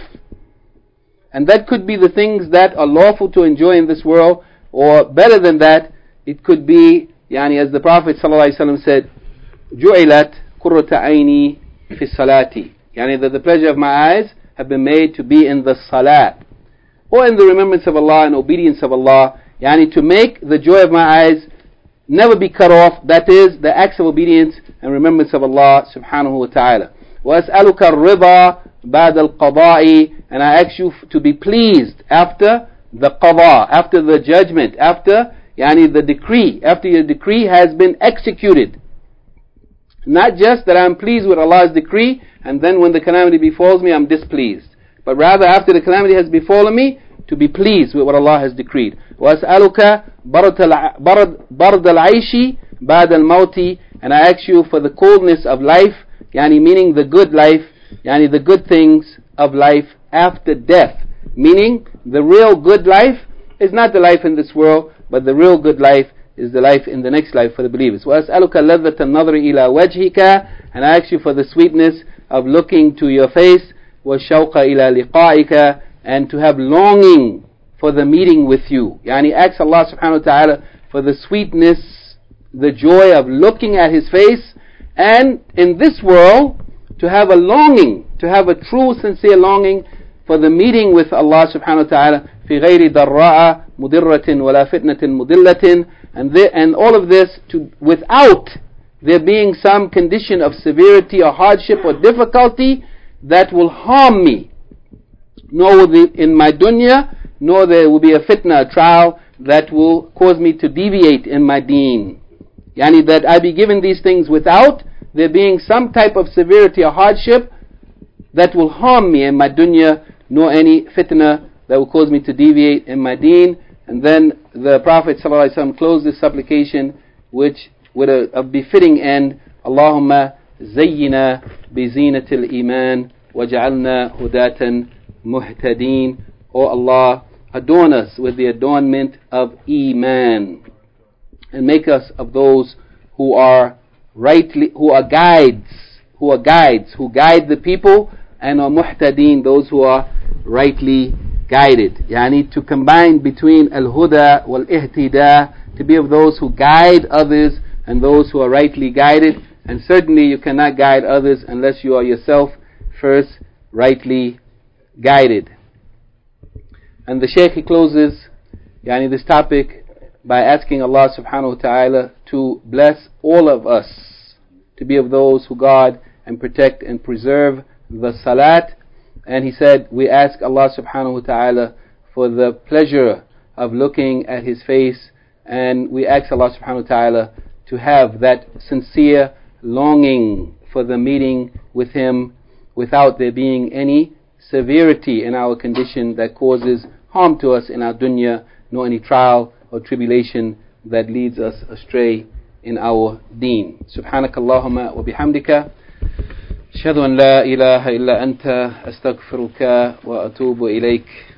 And that could be the things that are lawful to enjoy in this world, or better than that, it could be, as the Prophet ﷺ said, جُعِلَتْ قُرَّةَ عَيْنِي فِي الصَّلَاةِ. Yani that the pleasure of my eyes have been made to be in the salat, or in the remembrance of Allah and obedience of Allah. Yani to make the joy of my eyes never be cut off, that is, the acts of obedience and remembrance of Allah subhanahu wa ta'ala. وَأَسْأَلُكَ الرِّضَى بَعْدَ الْقَضَاءِ, and I ask you to be pleased after the qada, after the judgment, after yani the decree, after your decree has been executed. Not just that I'm pleased with Allah's decree, and then when the calamity befalls me, I'm displeased. But rather, after the calamity has befallen me, to be pleased with what Allah has decreed. وَأَسْأَلُكَ بَرْدَ الْعَيْشِ بَعْدَ الْمَوْتِ, and I ask you for the coldness of life, yani meaning the good life, yani the good things of life after death. Meaning, the real good life is not the life in this world, but the real good life is the life in the next life for the believers. وَأَسْأَلُكَ لَذَّةَ النَّظْرِ إِلَى وَجْهِكَ, and I ask you for the sweetness of looking to your face, وَالشَّوْقَ إِلَى لِقَائِكَ, and to have longing for the meeting with you. Yani ask Allah subhanahu wa ta'ala for the sweetness, the joy of looking at His face, and in this world to have a longing, to have a true sincere longing for the meeting with Allah subhanahu wa ta'ala. في غير ضراء مضرة ولا فتنة مضلة, and all of this without there being some condition of severity or hardship or difficulty that will harm me, nor will be in my dunya, nor there will be a fitna, a trial that will cause me to deviate in my deen. Yani that I be given these things without there being some type of severity or hardship that will harm me in my dunya, nor any fitna that will cause me to deviate in my deen. And then the Prophet ﷺ closed this supplication which with a befitting end: Allahumma zayyina bi zinatil iman waj'alna hudatan muhtadeen. O Allah, adorn us with the adornment of Iman, and make us of those who are guides, who guide the people, and are muhtadeen, those who are rightly guided. Yani to combine between al-huda wal-ihtida, to be of those who guide others and those who are rightly guided. And certainly you cannot guide others unless you are yourself first rightly guided. And the Shaykh, he closes this topic by asking Allah subhanahu wa ta'ala to bless all of us to be of those who guard and protect and preserve the salat. And he said, we ask Allah subhanahu wa ta'ala for the pleasure of looking at His face, and we ask Allah subhanahu wa ta'ala to have that sincere longing for the meeting with Him without there being any severity in our condition that causes harm to us in our dunya, nor any trial or tribulation that leads us astray in our deen. Subhanakallahumma wa bihamdika, ashhadu an la ilaha illa anta, astaghfiruka wa atubu ilayk.